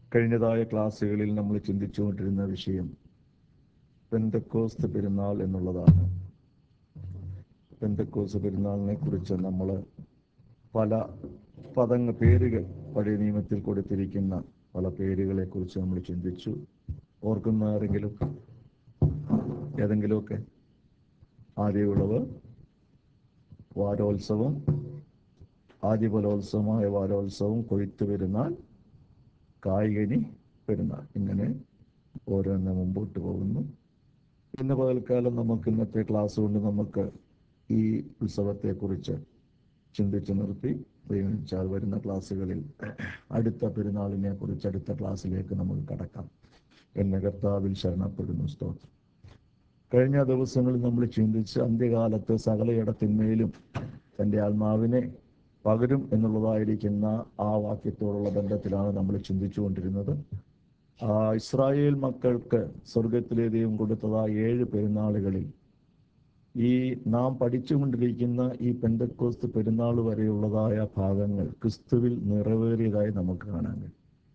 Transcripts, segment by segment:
കഴിഞ്ഞതായ ക്ലാസ്സുകളിൽ നമ്മൾ ചിന്തിച്ചുകൊണ്ടിരുന്ന വിഷയം പെന്തക്കോസ്ത് പെരുന്നാൾ എന്നുള്ളതാണ്. പെന്തക്കോസ്ത് പെരുന്നാളിനെ കുറിച്ച് നമ്മൾ പല പേരുകൾ പഴയ നിയമത്തിൽ കൊടുത്തിരിക്കുന്ന പല പേരുകളെ കുറിച്ച് നമ്മൾ ചിന്തിച്ചു. ഓർക്കുന്ന ആരെങ്കിലും ഏതെങ്കിലുമൊക്കെ? ആദ്യവിളവ്, വാരോത്സവം, ആദ്യഫലോത്സവമായ വാരോത്സവം, കൊയ്ത്ത് പെരുന്നാൾ, കായ്കനി പെരുന്നാൾ, ഇങ്ങനെ ഓരോന്ന് മുമ്പോട്ട് പോകുന്നു. ഇന്ന് പകൽക്കാലം ഇന്നത്തെ ക്ലാസ് കൊണ്ട് നമുക്ക് ഈ ഉത്സവത്തെക്കുറിച്ച് ചിന്തിച്ചു നിർത്തി ദൈവനിച്ചാൽ വരുന്ന ക്ലാസ്സുകളിൽ അടുത്ത പെരുന്നാളിനെ കുറിച്ച് അടുത്ത ക്ലാസ്സിലേക്ക് നമുക്ക് കടക്കാം എന്ന് കർത്താവിൽ ശരണപ്പെടുന്നു. സ്തോത്രം. കഴിഞ്ഞ ദിവസങ്ങളിൽ നമ്മൾ ചിന്തിച്ച് അന്ത്യകാലത്ത് സകലയിടത്തിന്മേലും തൻ്റെ ആത്മാവിനെ പകരും എന്നുള്ളതായിരിക്കുന്ന ആ വാക്യത്തോടുള്ള ബന്ധത്തിലാണ് നമ്മൾ ചിന്തിച്ചുകൊണ്ടിരുന്നത്. ഇസ്രായേൽ മക്കൾക്ക് സ്വർഗത്തിലെ ദൈവം കൊടുത്തതായ 7 പെരുന്നാളുകളിൽ ഈ നാം പഠിച്ചുകൊണ്ടിരിക്കുന്ന ഈ പെന്തക്കോസ്ത് പെരുന്നാൾ വരെയുള്ളതായ ഭാഗങ്ങൾ ക്രിസ്തുവിൽ നിറവേറിയതായി നമുക്ക് കാണാൻ കഴിയും.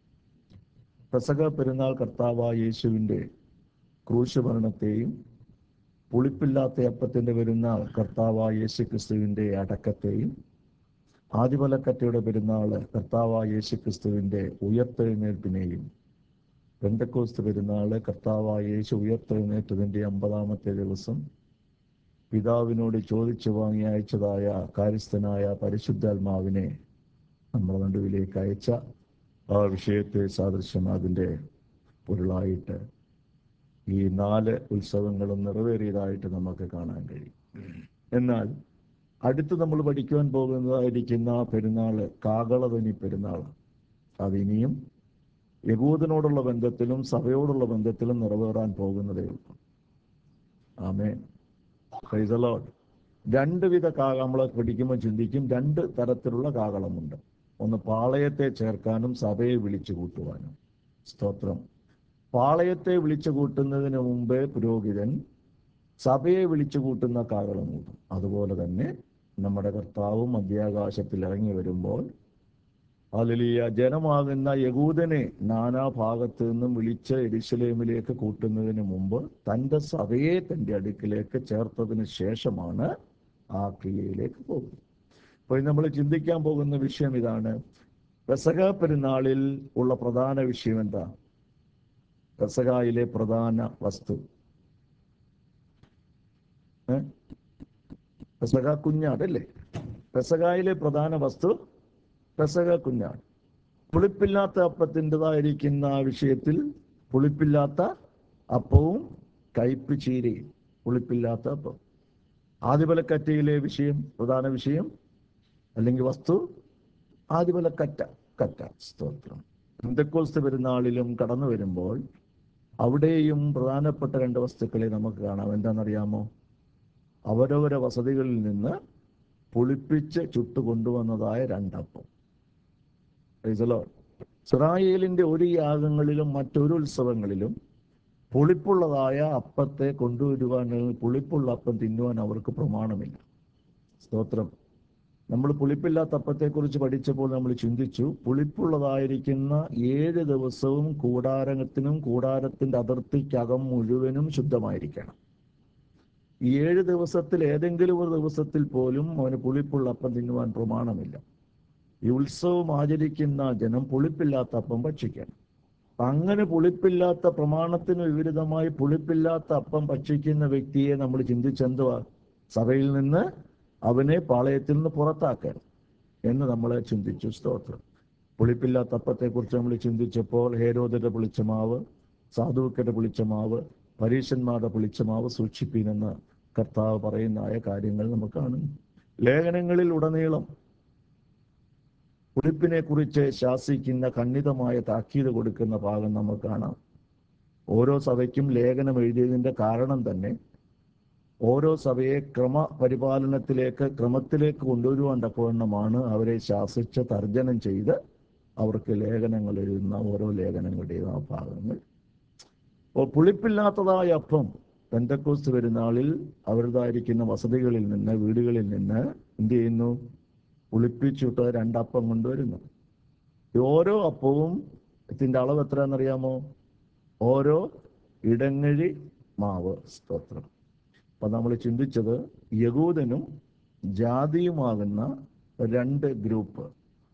പെസഹ പെരുന്നാൾ കർത്താവായ യേശുവിൻ്റെ ക്രൂശ് മരണത്തെയും, പുളിപ്പില്ലാത്ത അപ്പത്തിൻ്റെ പെരുന്നാൾ കർത്താവായ യേശു ക്രിസ്തുവിൻ്റെ അടക്കത്തെയും, ആദിഫലക്കറ്റയുടെ പെരുന്നാൾ കർത്താവായ യേശു ക്രിസ്തുവിൻ്റെ ഉയർത്തെഴുന്നേൽപ്പിനെയും, പെന്തക്കോസ്ത് പെരുന്നാൾ കർത്താവായ യേശു ഉയർത്തെഴുന്നേറ്റതിൻ്റെ 50-ാമത്തെ ദിവസം പിതാവിനോട് ചോദിച്ചു വാങ്ങി അയച്ചതായ കാര്യസ്ഥനായ പരിശുദ്ധാത്മാവിനെ നമ്മുടെ നടുവിലേക്ക് അയച്ച ആ വിഷയത്തെ സാദൃശ്യം അതിൻ്റെ പൊരുളായിട്ട് ഈ 4 ഉത്സവങ്ങളും നിറവേറിയതായിട്ട് നമുക്ക് കാണാൻ കഴിയും. എന്നാൽ അടുത്ത് നമ്മൾ പഠിക്കുവാൻ പോകുന്നതായിരിക്കുന്ന പെരുന്നാൾ കാകളവനി പെരുന്നാൾ. അതിനിയും യഹൂദനോടുള്ള ബന്ധത്തിലും സഭയോടുള്ള ബന്ധത്തിലും നിറവേറാൻ പോകുന്നതേ ഉള്ളൂ. ആമേൻ. Price the Lord. 2 വിധ നമ്മൾ പഠിക്കുമ്പോൾ ചിന്തിക്കും 2 തരത്തിലുള്ള കാകളമുണ്ട്. ഒന്ന് പാളയത്തെ ചേർക്കാനും സഭയെ വിളിച്ചു കൂട്ടുവാനും. സ്തോത്രം. പാളയത്തെ വിളിച്ചു കൂട്ടുന്നതിന് മുമ്പേ പുരോഹിതൻ സഭയെ വിളിച്ചു കൂട്ടുന്ന കാകളം കൂട്ടും. അതുപോലെ തന്നെ നമ്മുടെ കർത്താവും മധ്യാകാശത്തിൽ ഇറങ്ങി വരുമ്പോൾ ഹല്ലേലൂയ ജനമാകുന്ന യഹൂദനെ നാനാഭാഗത്ത് നിന്നും വിളിച്ച് യെരൂശലേമിലേക്ക് കൂട്ടുന്നതിന് മുമ്പ് തൻ്റെ സഭയെ തൻ്റെ അടുക്കിലേക്ക് ചേർത്തതിന് ശേഷമാണ് ആ ക്രിയയിലേക്ക് പോകുന്നത്. അപ്പോൾ നമ്മൾ ചിന്തിക്കാൻ പോകുന്ന വിഷയം ഇതാണ്. പെസഹ പെരുന്നാളിൽ ഉള്ള പ്രധാന വിഷയം എന്താ? പെസഹയിലെ പ്രധാന വസ്തു പെസഹ കുഞ്ഞാടല്ലേ? പെസഹയിലെ പ്രധാന വസ്തു പെസഹ കുഞ്ഞാട്. പുളിപ്പില്ലാത്ത അപ്പത്തിൻ്റെതായിരിക്കുന്ന വിഷയത്തിൽ പുളിപ്പില്ലാത്ത അപ്പവും കയ്പ് ചീരയും. പുളിപ്പില്ലാത്ത അപ്പം. ആദിഫലക്കറ്റയിലെ വിഷയം, പ്രധാന വിഷയം അല്ലെങ്കിൽ വസ്തു കറ്റ. സ്തോത്രം. പെന്തക്കോസ്ത് പെരുന്നാളിലും കടന്നു വരുമ്പോൾ അവിടെയും പ്രധാനപ്പെട്ട 2 വസ്തുക്കളെ നമുക്ക് കാണാം. എന്താണെന്നറിയാമോ? അവരവരെ വസതികളിൽ നിന്ന് പുളിപ്പിച്ച് ചുട്ടുകൊണ്ടുവന്നതായ 2 അപ്പം. ഇസ്രായേലിന്റെ ഒരു യാഗങ്ങളിലും മറ്റൊരു ഉത്സവങ്ങളിലും പുളിപ്പുള്ളതായ അപ്പത്തെ കൊണ്ടുവരുവാൻ, പുളിപ്പുള്ള അപ്പം തിന്നുവാൻ അവർക്ക് പ്രമാണമില്ല. സ്തോത്രം. നമ്മൾ പുളിപ്പില്ലാത്ത അപ്പത്തെക്കുറിച്ച് പഠിച്ചപ്പോൾ നമ്മൾ ചിന്തിച്ചു, പുളിപ്പുള്ളതായിരിക്കുന്ന 7 ദിവസവും കൂടാരത്തിനും കൂടാരത്തിന്റെ അതിർത്തിക്കകം മുഴുവനും ശുദ്ധമായിരിക്കണം. ഈ 7 ദിവസത്തിൽ ഏതെങ്കിലും ഒരു ദിവസത്തിൽ പോലും അവന് പുളിപ്പുള്ള അപ്പം തിന്നുവാൻ പ്രമാണമില്ല. ഈ ഉത്സവം ആചരിക്കുന്ന ജനം പുളിപ്പില്ലാത്ത അപ്പം ഭക്ഷിക്കണം. അങ്ങനെ പുളിപ്പില്ലാത്ത പ്രമാണത്തിന് വിപരീതമായി പുളിപ്പില്ലാത്ത അപ്പം ഭക്ഷിക്കുന്ന വ്യക്തിയെ നമ്മൾ ചിന്തിച്ചെന്തുവാ? സഭയിൽ നിന്ന് അവനെ പാളയത്തിൽ നിന്ന് പുറത്താക്കണം എന്ന് നമ്മൾ ചിന്തിച്ചു. സ്തോത്രം. പുളിപ്പില്ലാത്ത അപ്പത്തെക്കുറിച്ച് നമ്മൾ ചിന്തിച്ചപ്പോൾ ഹേരോദയുടെ പുളിച്ചമാവ്, സാധുക്കയുടെ പുളിച്ചമാവ്, പരീശന്മാരുടെ പുളിച്ചമാവ് സൂക്ഷിപ്പീനെന്ന് കർത്താവ് പറയുന്നതായ കാര്യങ്ങൾ നമുക്ക് കാണുന്നു. ലേഖനങ്ങളിൽ ഉടനീളം പുളിപ്പിനെ കുറിച്ച് ശാസിക്കുന്ന ഖണ്ഡിതമായ താക്കീത് കൊടുക്കുന്ന ഭാഗം നമുക്ക് കാണാം. ഓരോ സഭയ്ക്കും ലേഖനം എഴുതിയതിൻ്റെ കാരണം തന്നെ ഓരോ സഭയെ ക്രമത്തിലേക്ക് കൊണ്ടുവരുവാൻ തക്കവണ്ണമാണ് അവരെ ശാസിച്ച് തർജ്ജനം ചെയ്ത് അവർക്ക് ലേഖനങ്ങൾ എഴുതുന്ന ഓരോ ലേഖനങ്ങളുടെയും ആ ഭാഗങ്ങൾ. അപ്പോൾ പുളിപ്പില്ലാത്തതായ അപ്പം പെന്തക്കോസ്ത് പെരുന്നാളിൽ അവരുടേതായിരിക്കുന്ന വസതികളിൽ നിന്ന്, വീടുകളിൽ നിന്ന് എന്ത് ചെയ്യുന്നു? പുളിപ്പിച്ചിട്ട് 2 അപ്പം കൊണ്ടുവരുന്നു. ഓരോ അപ്പവും ഇതിന്റെ അളവ് എത്രയാണെന്നറിയാമോ? ഓരോ ഇടങ്ങഴി മാവ്. സ്തോത്രം. അപ്പൊ നമ്മൾ ചിന്തിച്ചത് യഹൂദനും ജാതിയുമാകുന്ന രണ്ട് ഗ്രൂപ്പ്.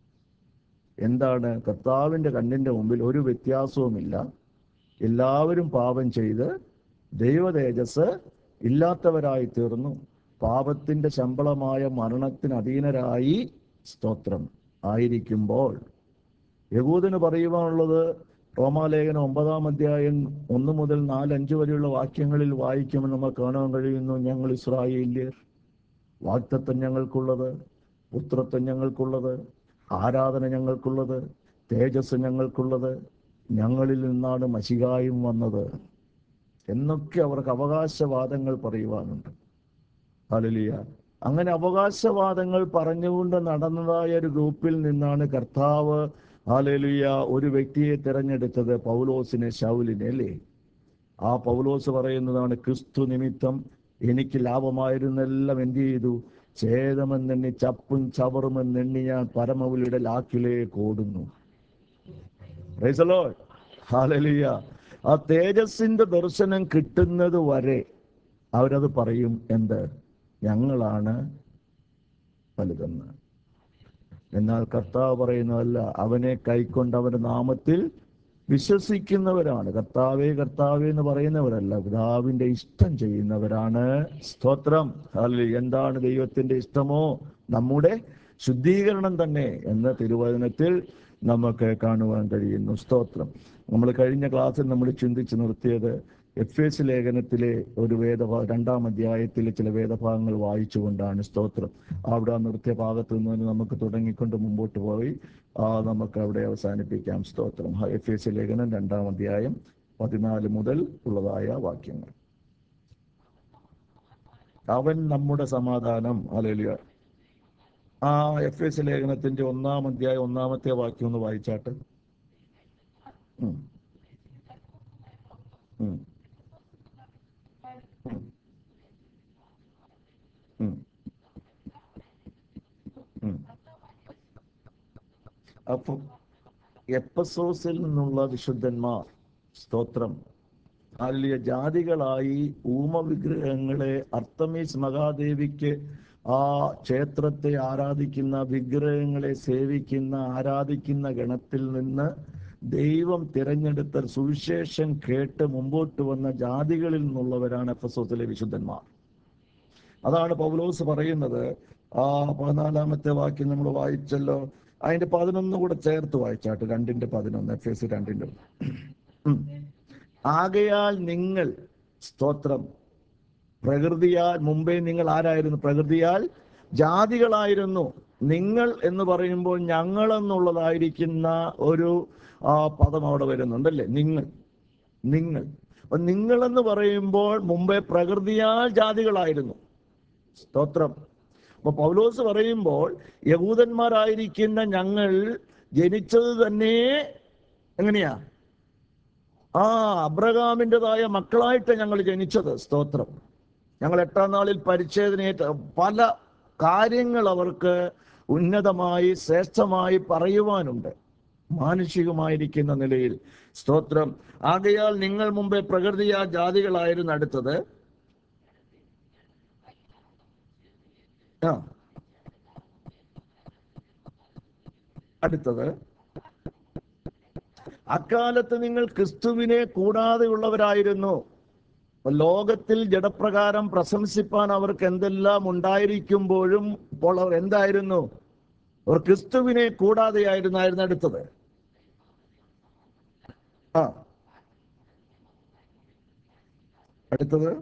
എന്താണ്? കർത്താവിന്റെ കണ്ണിന്റെ മുമ്പിൽ ഒരു വ്യത്യാസവുമില്ല. എല്ലാവരും പാപം ചെയ്ത് ദൈവ തേജസ് ഇല്ലാത്തവരായി തീർന്നു. പാപത്തിന്റെ ശമ്പളമായ മരണത്തിന് അധീനരായി, സ്തോത്രം, ആയിരിക്കുമ്പോൾ യഹൂദന് പറയുവാനുള്ളത് റോമാലേഖനം 9-ാം അധ്യായം 1 മുതൽ 4-5 വരെയുള്ള വാക്യങ്ങളിൽ വായിക്കുമ്പോൾ നമ്മൾ കാണാൻ കഴിയുന്നു. ഞങ്ങൾ ഇസ്രായേല്യർ, വാഗ്ദത്തം ഞങ്ങൾക്കുള്ളത്, പുത്രത്വം ഞങ്ങൾക്കുള്ളത്, ആരാധന ഞങ്ങൾക്കുള്ളത്, തേജസ് ഞങ്ങൾക്കുള്ളത്, ഞങ്ങളിൽ നിന്നാണ് മശിഹായും വന്നത് എന്നൊക്കെ അവർക്ക് അവകാശവാദങ്ങൾ പറയുവാനുണ്ട്. ഹല്ലേലൂയ. അങ്ങനെ അവകാശവാദങ്ങൾ പറഞ്ഞുകൊണ്ട് നടന്നതായ ഒരു ഗ്രൂപ്പിൽ നിന്നാണ് കർത്താവ്, ഹല്ലേലൂയ, ഒരു വ്യക്തിയെ തിരഞ്ഞെടുത്തത്, പൗലോസിനെ, ശൗലിനെ, അല്ലേ? ആ പൗലോസ് പറയുന്നതാണ്, ക്രിസ്തു നിമിത്തം എനിക്ക് ലാഭമായിരുന്നെല്ലാം എന്ത് ചെയ്തു? ഛേദമെന്നെണ്ണി ചപ്പും ചവറുമെന്നെണ്ണി ഞാൻ പരമവിളിയുടെ ലാക്കിലേക്ക് ഓടുന്നു. Praise the Lord. ഹല്ലേലൂയ. ആ തേജസ്സിന്റെ ദർശനം കിട്ടുന്നത് വരെ അവരത് പറയും, എന്ത്? ഞങ്ങളാണ് വലുതെന്ന്. എന്നാൽ കർത്താവ് പറയുന്നതല്ല. അവനെ കൈക്കൊണ്ട് അവന്റെ നാമത്തിൽ വിശ്വസിക്കുന്നവരാണ്. കർത്താവേ കർത്താവേ എന്ന് പറയുന്നവരല്ല, പിതാവിന്റെ ഇഷ്ടം ചെയ്യുന്നവരാണ്. സ്തോത്രം. ഹല്ലേലൂയ. എന്താണ് ദൈവത്തിന്റെ ഇഷ്ടമോ? നമ്മുടെ ശുദ്ധീകരണം തന്നെ എന്ന് തിരുവചനത്തിൽ നമുക്ക് കാണുവാൻ കഴിയുന്നു. സ്തോത്രം. നമ്മൾ കഴിഞ്ഞ ക്ലാസ്സിൽ നമ്മൾ ചിന്തിച്ച് നിർത്തിയത് എഫേസ്യ ലേഖനത്തിലെ ഒരു 2-ാം അധ്യായത്തിലെ ചില വേദഭാഗങ്ങൾ വായിച്ചുകൊണ്ടാണ്. സ്തോത്രം. അവിടെ നിർത്തിയ ഭാഗത്ത് നിന്ന് നമുക്ക് തുടങ്ങിക്കൊണ്ട് മുമ്പോട്ട് പോയി നമുക്ക് അവിടെ അവസാനിപ്പിക്കാം. സ്തോത്രം. എഫേസ്യ ലേഖനം 2-ാം അധ്യായം 14 മുതൽ ഉള്ളതായ വാക്യങ്ങൾ. അവൻ നമ്മുടെ സമാധാനം. ഹല്ലേലൂയ. എഫേസ്യ ലേഖനത്തിന്റെ 1-ാം അധ്യായം 1-ാമത്തെ വാക്യം ഒന്ന് വായിച്ചാട്ട്. ഉം. ഉം. ഉം. ഉം. അപ്പൊ എപ്പസോസിൽ നിന്നുള്ള വിശുദ്ധന്മാർ, സ്തോത്രം, ഹല്ലേലൂയ, ജാതികളായി ഊമവിഗ്രഹങ്ങളെ, അർത്തമീസ് മഹാദേവിക്ക് ആ ക്ഷേത്രത്തെ ആരാധിക്കുന്ന, വിഗ്രഹങ്ങളെ സേവിക്കുന്ന, ആരാധിക്കുന്ന ഗണത്തിൽ നിന്ന് ദൈവം തിരഞ്ഞെടുത്ത സുവിശേഷം കേട്ട് മുമ്പോട്ട് വന്ന ജാതികളിൽ നിന്നുള്ളവരാണ് എഫെസോസിലെ വിശുദ്ധന്മാർ. അതാണ് പൗലോസ് പറയുന്നത്. 14-ാമത്തെ വാക്യം നമ്മൾ വായിച്ചല്ലോ. അതിന്റെ 11 കൂടെ ചേർത്ത് വായിച്ചാട്ട്. 2:11. എഫേസ്യർ 2. ആകയാൽ നിങ്ങൾ, സ്തോത്രം, പ്രകൃതിയാൽ മുമ്പേ നിങ്ങൾ ആരായിരുന്നു? പ്രകൃതിയാൽ ജാതികളായിരുന്നു. നിങ്ങൾ എന്ന് പറയുമ്പോൾ ഞങ്ങൾ എന്നുള്ളതായിരിക്കുന്ന ഒരു പദം അവിടെ വരുന്നുണ്ടല്ലേ? നിങ്ങൾ. അപ്പൊ നിങ്ങളെന്ന് പറയുമ്പോൾ മുമ്പേ പ്രകൃതിയാൽ ജാതികളായിരുന്നു. സ്തോത്രം. അപ്പൊ പൗലോസ് പറയുമ്പോൾ യഹൂദന്മാരായിരിക്കുന്ന ഞങ്ങൾ ജനിച്ചത് തന്നെ എങ്ങനെയാ? അബ്രഹാമിൻ്റെതായ മക്കളായിട്ട് ഞങ്ങൾ ജനിച്ചത്. സ്തോത്രം. ഞങ്ങൾ 8-ാം നാളിൽ പരിച്ഛേദനയേറ്റ പല കാര്യങ്ങൾ അവർക്ക് ഉന്നതമായി ശ്രേഷ്ഠമായി പറയുവാനുണ്ട് മാനുഷികമായിരിക്കുന്ന നിലയിൽ. സ്തോത്രം. ആകയാൽ നിങ്ങൾ മുമ്പേ പ്രകൃതിയാ ജാതികളായിരുന്നു. അടുത്തത് അടുത്തത് അക്കാലത്ത് നിങ്ങൾ ക്രിസ്തുവിനെ കൂടാതെയുള്ളവരായിരുന്നു. ലോകത്തിൽ ജഡപ്രകാരം പ്രശംസിപ്പാൻ അവർക്ക് എന്തെല്ലാം ഉണ്ടായിരിക്കുമ്പോഴും ഇപ്പോൾ അവർ എന്തായിരുന്നു? അവർ ക്രിസ്തുവിനെ കൂടാതെയായിരുന്നു. അടുത്തത് അടുത്തത്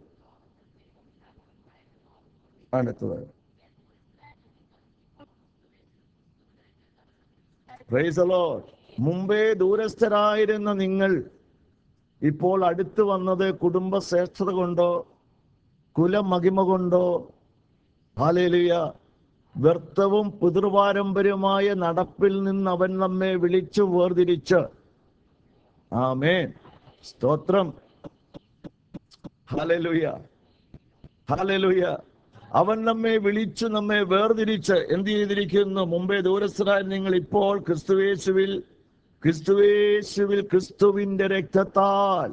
അടുത്തത് പ്രൈസ് ദി ലോർഡ്. മുമ്പേ ദൂരസ്ഥരായിരുന്ന നിങ്ങൾ ഇപ്പോൾ അടുത്ത് വന്നത് കുടുംബശ്രേഷ്ഠത കൊണ്ടോ കുലമഹിമ കൊണ്ടോ, ഹല്ലേലൂയ, വ്യർത്ഥവും പിതൃപാരമ്പര്യമായ നടപ്പിൽ നിന്ന് അവൻ നമ്മെ വിളിച്ചു വേർതിരിച്ച്, ആമേൻ, സ്തോത്രം, ഹല്ലേലൂയ, ഹല്ലേലൂയ, അവൻ നമ്മെ വിളിച്ചു വേർതിരിച്ച് എന്ത് ചെയ്തിരിക്കുന്നു? മുമ്പേ ദൂരസ്ഥരായ നിങ്ങൾ ഇപ്പോൾ ക്രിസ്തുയേശുവിൽ ക്രിസ്തുവേശുവിൽ ക്രിസ്തുവിന്റെ രക്തത്താൽ.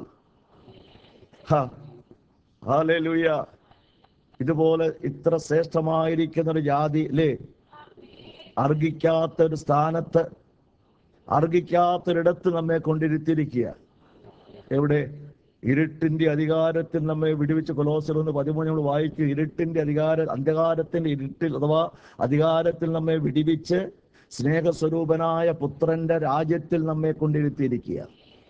ഹല്ലേലൂയ. ഇതുപോലെ ഇത്ര ശ്രേഷ്ഠമായിരിക്കുന്ന ഒരു ജാതി അല്ലേ, അർഹിക്കാത്തൊരു സ്ഥാനത്ത്, അർഹിക്കാത്തൊരിടത്ത് നമ്മെ കൊണ്ടിരുത്തിയിരിക്കുക. എവിടെ? ഇരുട്ടിന്റെ അധികാരത്തിൽ നമ്മെ വിടുവിച്ച്. കൊലോസ്യർ 1:13 നമ്മൾ വായിക്കും. ഇരുട്ടിന്റെ അന്ധകാരത്തിന്റെ ഇരുട്ടിൽ അഥവാ അധികാരത്തിൽ നമ്മെ വിടുവിച്ച് സ്നേഹസ്വരൂപനായ പുത്രന്റെ രാജ്യത്തിൽ നമ്മെ കൊണ്ടിരുത്തിയിരിക്കുക.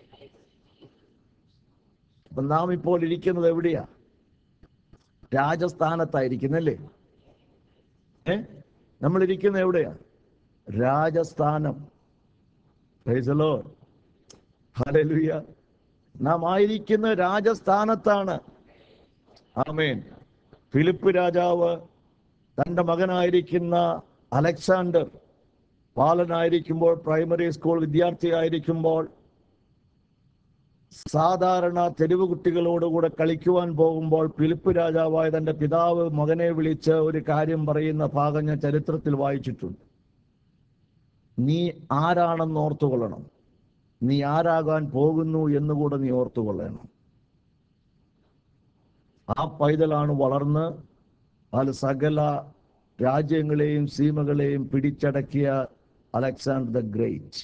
അപ്പൊ നാം ഇപ്പോൾ ഇരിക്കുന്നത് എവിടെയാ? രാജസ്ഥാനത്തായിരിക്കുന്നല്ലേ? നമ്മൾ ഇരിക്കുന്നത് എവിടെയാ? രാജസ്ഥാനം. Praise the Lord. ഹല്ലേലൂയ. നാം ആയിരിക്കുന്ന രാജസ്ഥാനത്താണ്. ആമേൻ. ഫിലിപ്പ് രാജാവ് തൻ്റെ മകനായിരിക്കുന്ന അലക്സാണ്ടർ ബാലനായിരിക്കുമ്പോൾ, പ്രൈമറി സ്കൂൾ വിദ്യാർത്ഥിയായിരിക്കുമ്പോൾ, സാധാരണ തെരുവ് കുട്ടികളോടുകൂടെ കളിക്കുവാൻ പോകുമ്പോൾ ഫിലിപ്പ് രാജാവായ തൻ്റെ പിതാവ് മകനെ വിളിച്ച് ഒരു കാര്യം പറയുന്ന ഭാഗം ഞാൻ ചരിത്രത്തിൽ വായിച്ചിട്ടുണ്ട്. നീ ആരാണെന്ന് ഓർത്തുകൊള്ളണം, നീ ആരാകാൻ പോകുന്നു എന്നുകൂടെ നീ ഓർത്തുകൊള്ളണം. ആ പൈതലാണ് വളർന്ന് അത് സകല രാജ്യങ്ങളെയും സീമകളെയും പിടിച്ചടക്കിയ അലക്സാണ്ടർ ദ ഗ്രേറ്റ്.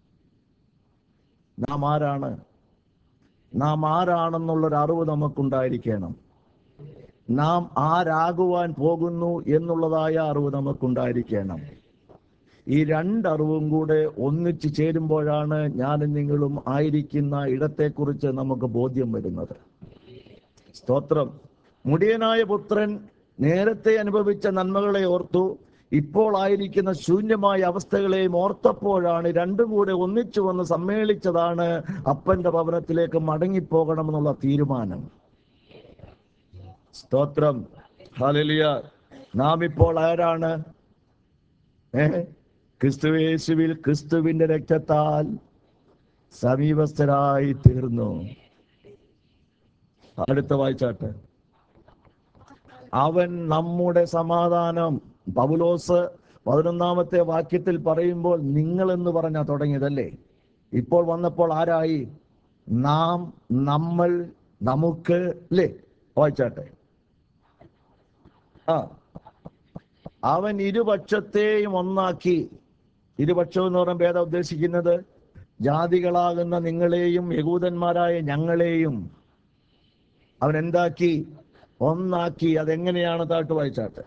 നാം ആരാണ്, നാം ആരാണെന്നുള്ളൊരു അറിവ് നമുക്കുണ്ടായിരിക്കണം. നാം ആരാകുവാൻ പോകുന്നു എന്നുള്ളതായ അറിവ് നമുക്കുണ്ടായിരിക്കണം. ഈ രണ്ടറിവും കൂടെ ഒന്നിച്ചു ചേരുമ്പോഴാണ് ഞാനും നിങ്ങളും ആയിരിക്കുന്ന ഇടത്തെക്കുറിച്ച് നമുക്ക് ബോധ്യം വരുന്നത്. സ്തോത്രം. മുടിയനായ പുത്രൻ നേരത്തെ അനുഭവിച്ച നന്മകളെ ഓർത്തു, ഇപ്പോൾ ആയിരിക്കുന്ന ശൂന്യമായ അവസ്ഥകളെയും ഓർത്തപ്പോഴാണ് രണ്ടും കൂടെ ഒന്നിച്ചു വന്ന് സമ്മേളിച്ചതാണ് അപ്പന്റെ ഭവനത്തിലേക്ക് മടങ്ങിപ്പോകണമെന്നുള്ള തീരുമാനം. സ്തോത്രം. ഹല്ലേലൂയ. നാം ഇപ്പോൾ ആരാണ്? ക്രിസ്തുവേശുവിൽ ക്രിസ്തുവിന്റെ രക്തത്താൽ സമീപസ്ഥരായി തീർന്നു. അടുത്ത വായിച്ചാട്ടെ. അവൻ നമ്മുടെ സമാധാനം. പൗലോസ് 11-ാമത്തെ വാക്യത്തിൽ പറയുമ്പോൾ നിങ്ങൾ എന്ന് പറഞ്ഞാ തുടങ്ങിയതല്ലേ? ഇപ്പോൾ വന്നപ്പോൾ ആരായി? നാം, നമ്മൾ, നമുക്ക് അല്ലേ? വായിച്ചാട്ടെ. അവൻ ഇരുപക്ഷത്തെയും ഒന്നാക്കി. ഇരുപക്ഷം എന്ന് പറയുമ്പോൾ ഏതാ ഉദ്ദേശിക്കുന്നത്? ജാതികളാകുന്ന നിങ്ങളെയും യഹൂദന്മാരായ ഞങ്ങളെയും അവൻ എന്താക്കി? ഒന്നാക്കി. അതെങ്ങനെയാണ്? താട്ട് വായിച്ചാട്ടെ.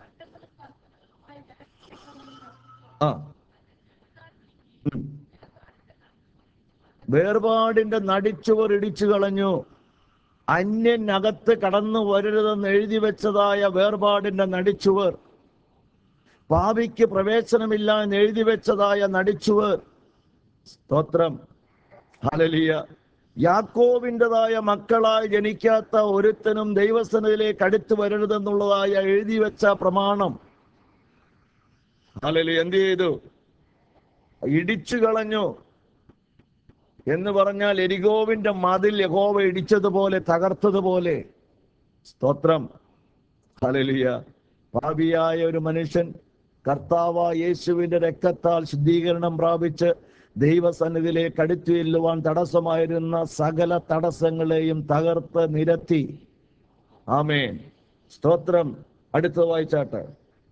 വേർപാടിന്റെ നടിച്ചുവർ ഇടിച്ചു കളഞ്ഞു. അന്യനകത്ത് കടന്നു വരരുതെന്ന് എഴുതി വെച്ചതായ വേർപാടിന്റെ നടിച്ചുവർ, പാപിക്ക് പ്രവേശനമില്ല എന്ന് എഴുതി വെച്ചതായ നടിച്ചുവർ. സ്തോത്രം. ഹല്ലേലൂയ. യാക്കോബിൻ്റെതായ മക്കളായി ജനിക്കാത്ത ഒരുത്തനും ദൈവസന്നിധിയിലേക്ക് അടുത്തു വരരുതെന്നുള്ളതായ എഴുതി വെച്ച പ്രമാണം ഹല്ലേലൂയ എന്ത് ചെയ്തു? ഇടിച്ചു കളഞ്ഞു. എന്ന് പറഞ്ഞാൽ എരികോവിന്റെ മതിൽ യഹോവ ഇടിച്ചതുപോലെ, തകർത്തതുപോലെ. സ്തോത്രം. ഹല്ലേലൂയ. പാപിയായ ഒരു മനുഷ്യൻ കർത്താവായ യേശുവിന്റെ രക്തത്താൽ ശുദ്ധീകരണം പ്രാപിച്ച് ദൈവസന്നിധിയിലേക്ക് അടുത്തു ചെല്ലുവാൻ തടസ്സമായിരുന്ന സകല തടസ്സങ്ങളെയും തകർത്ത് നിരത്തി. ആമേൻ. സ്തോത്രം. അടുത്ത വായിച്ചാട്ടെ.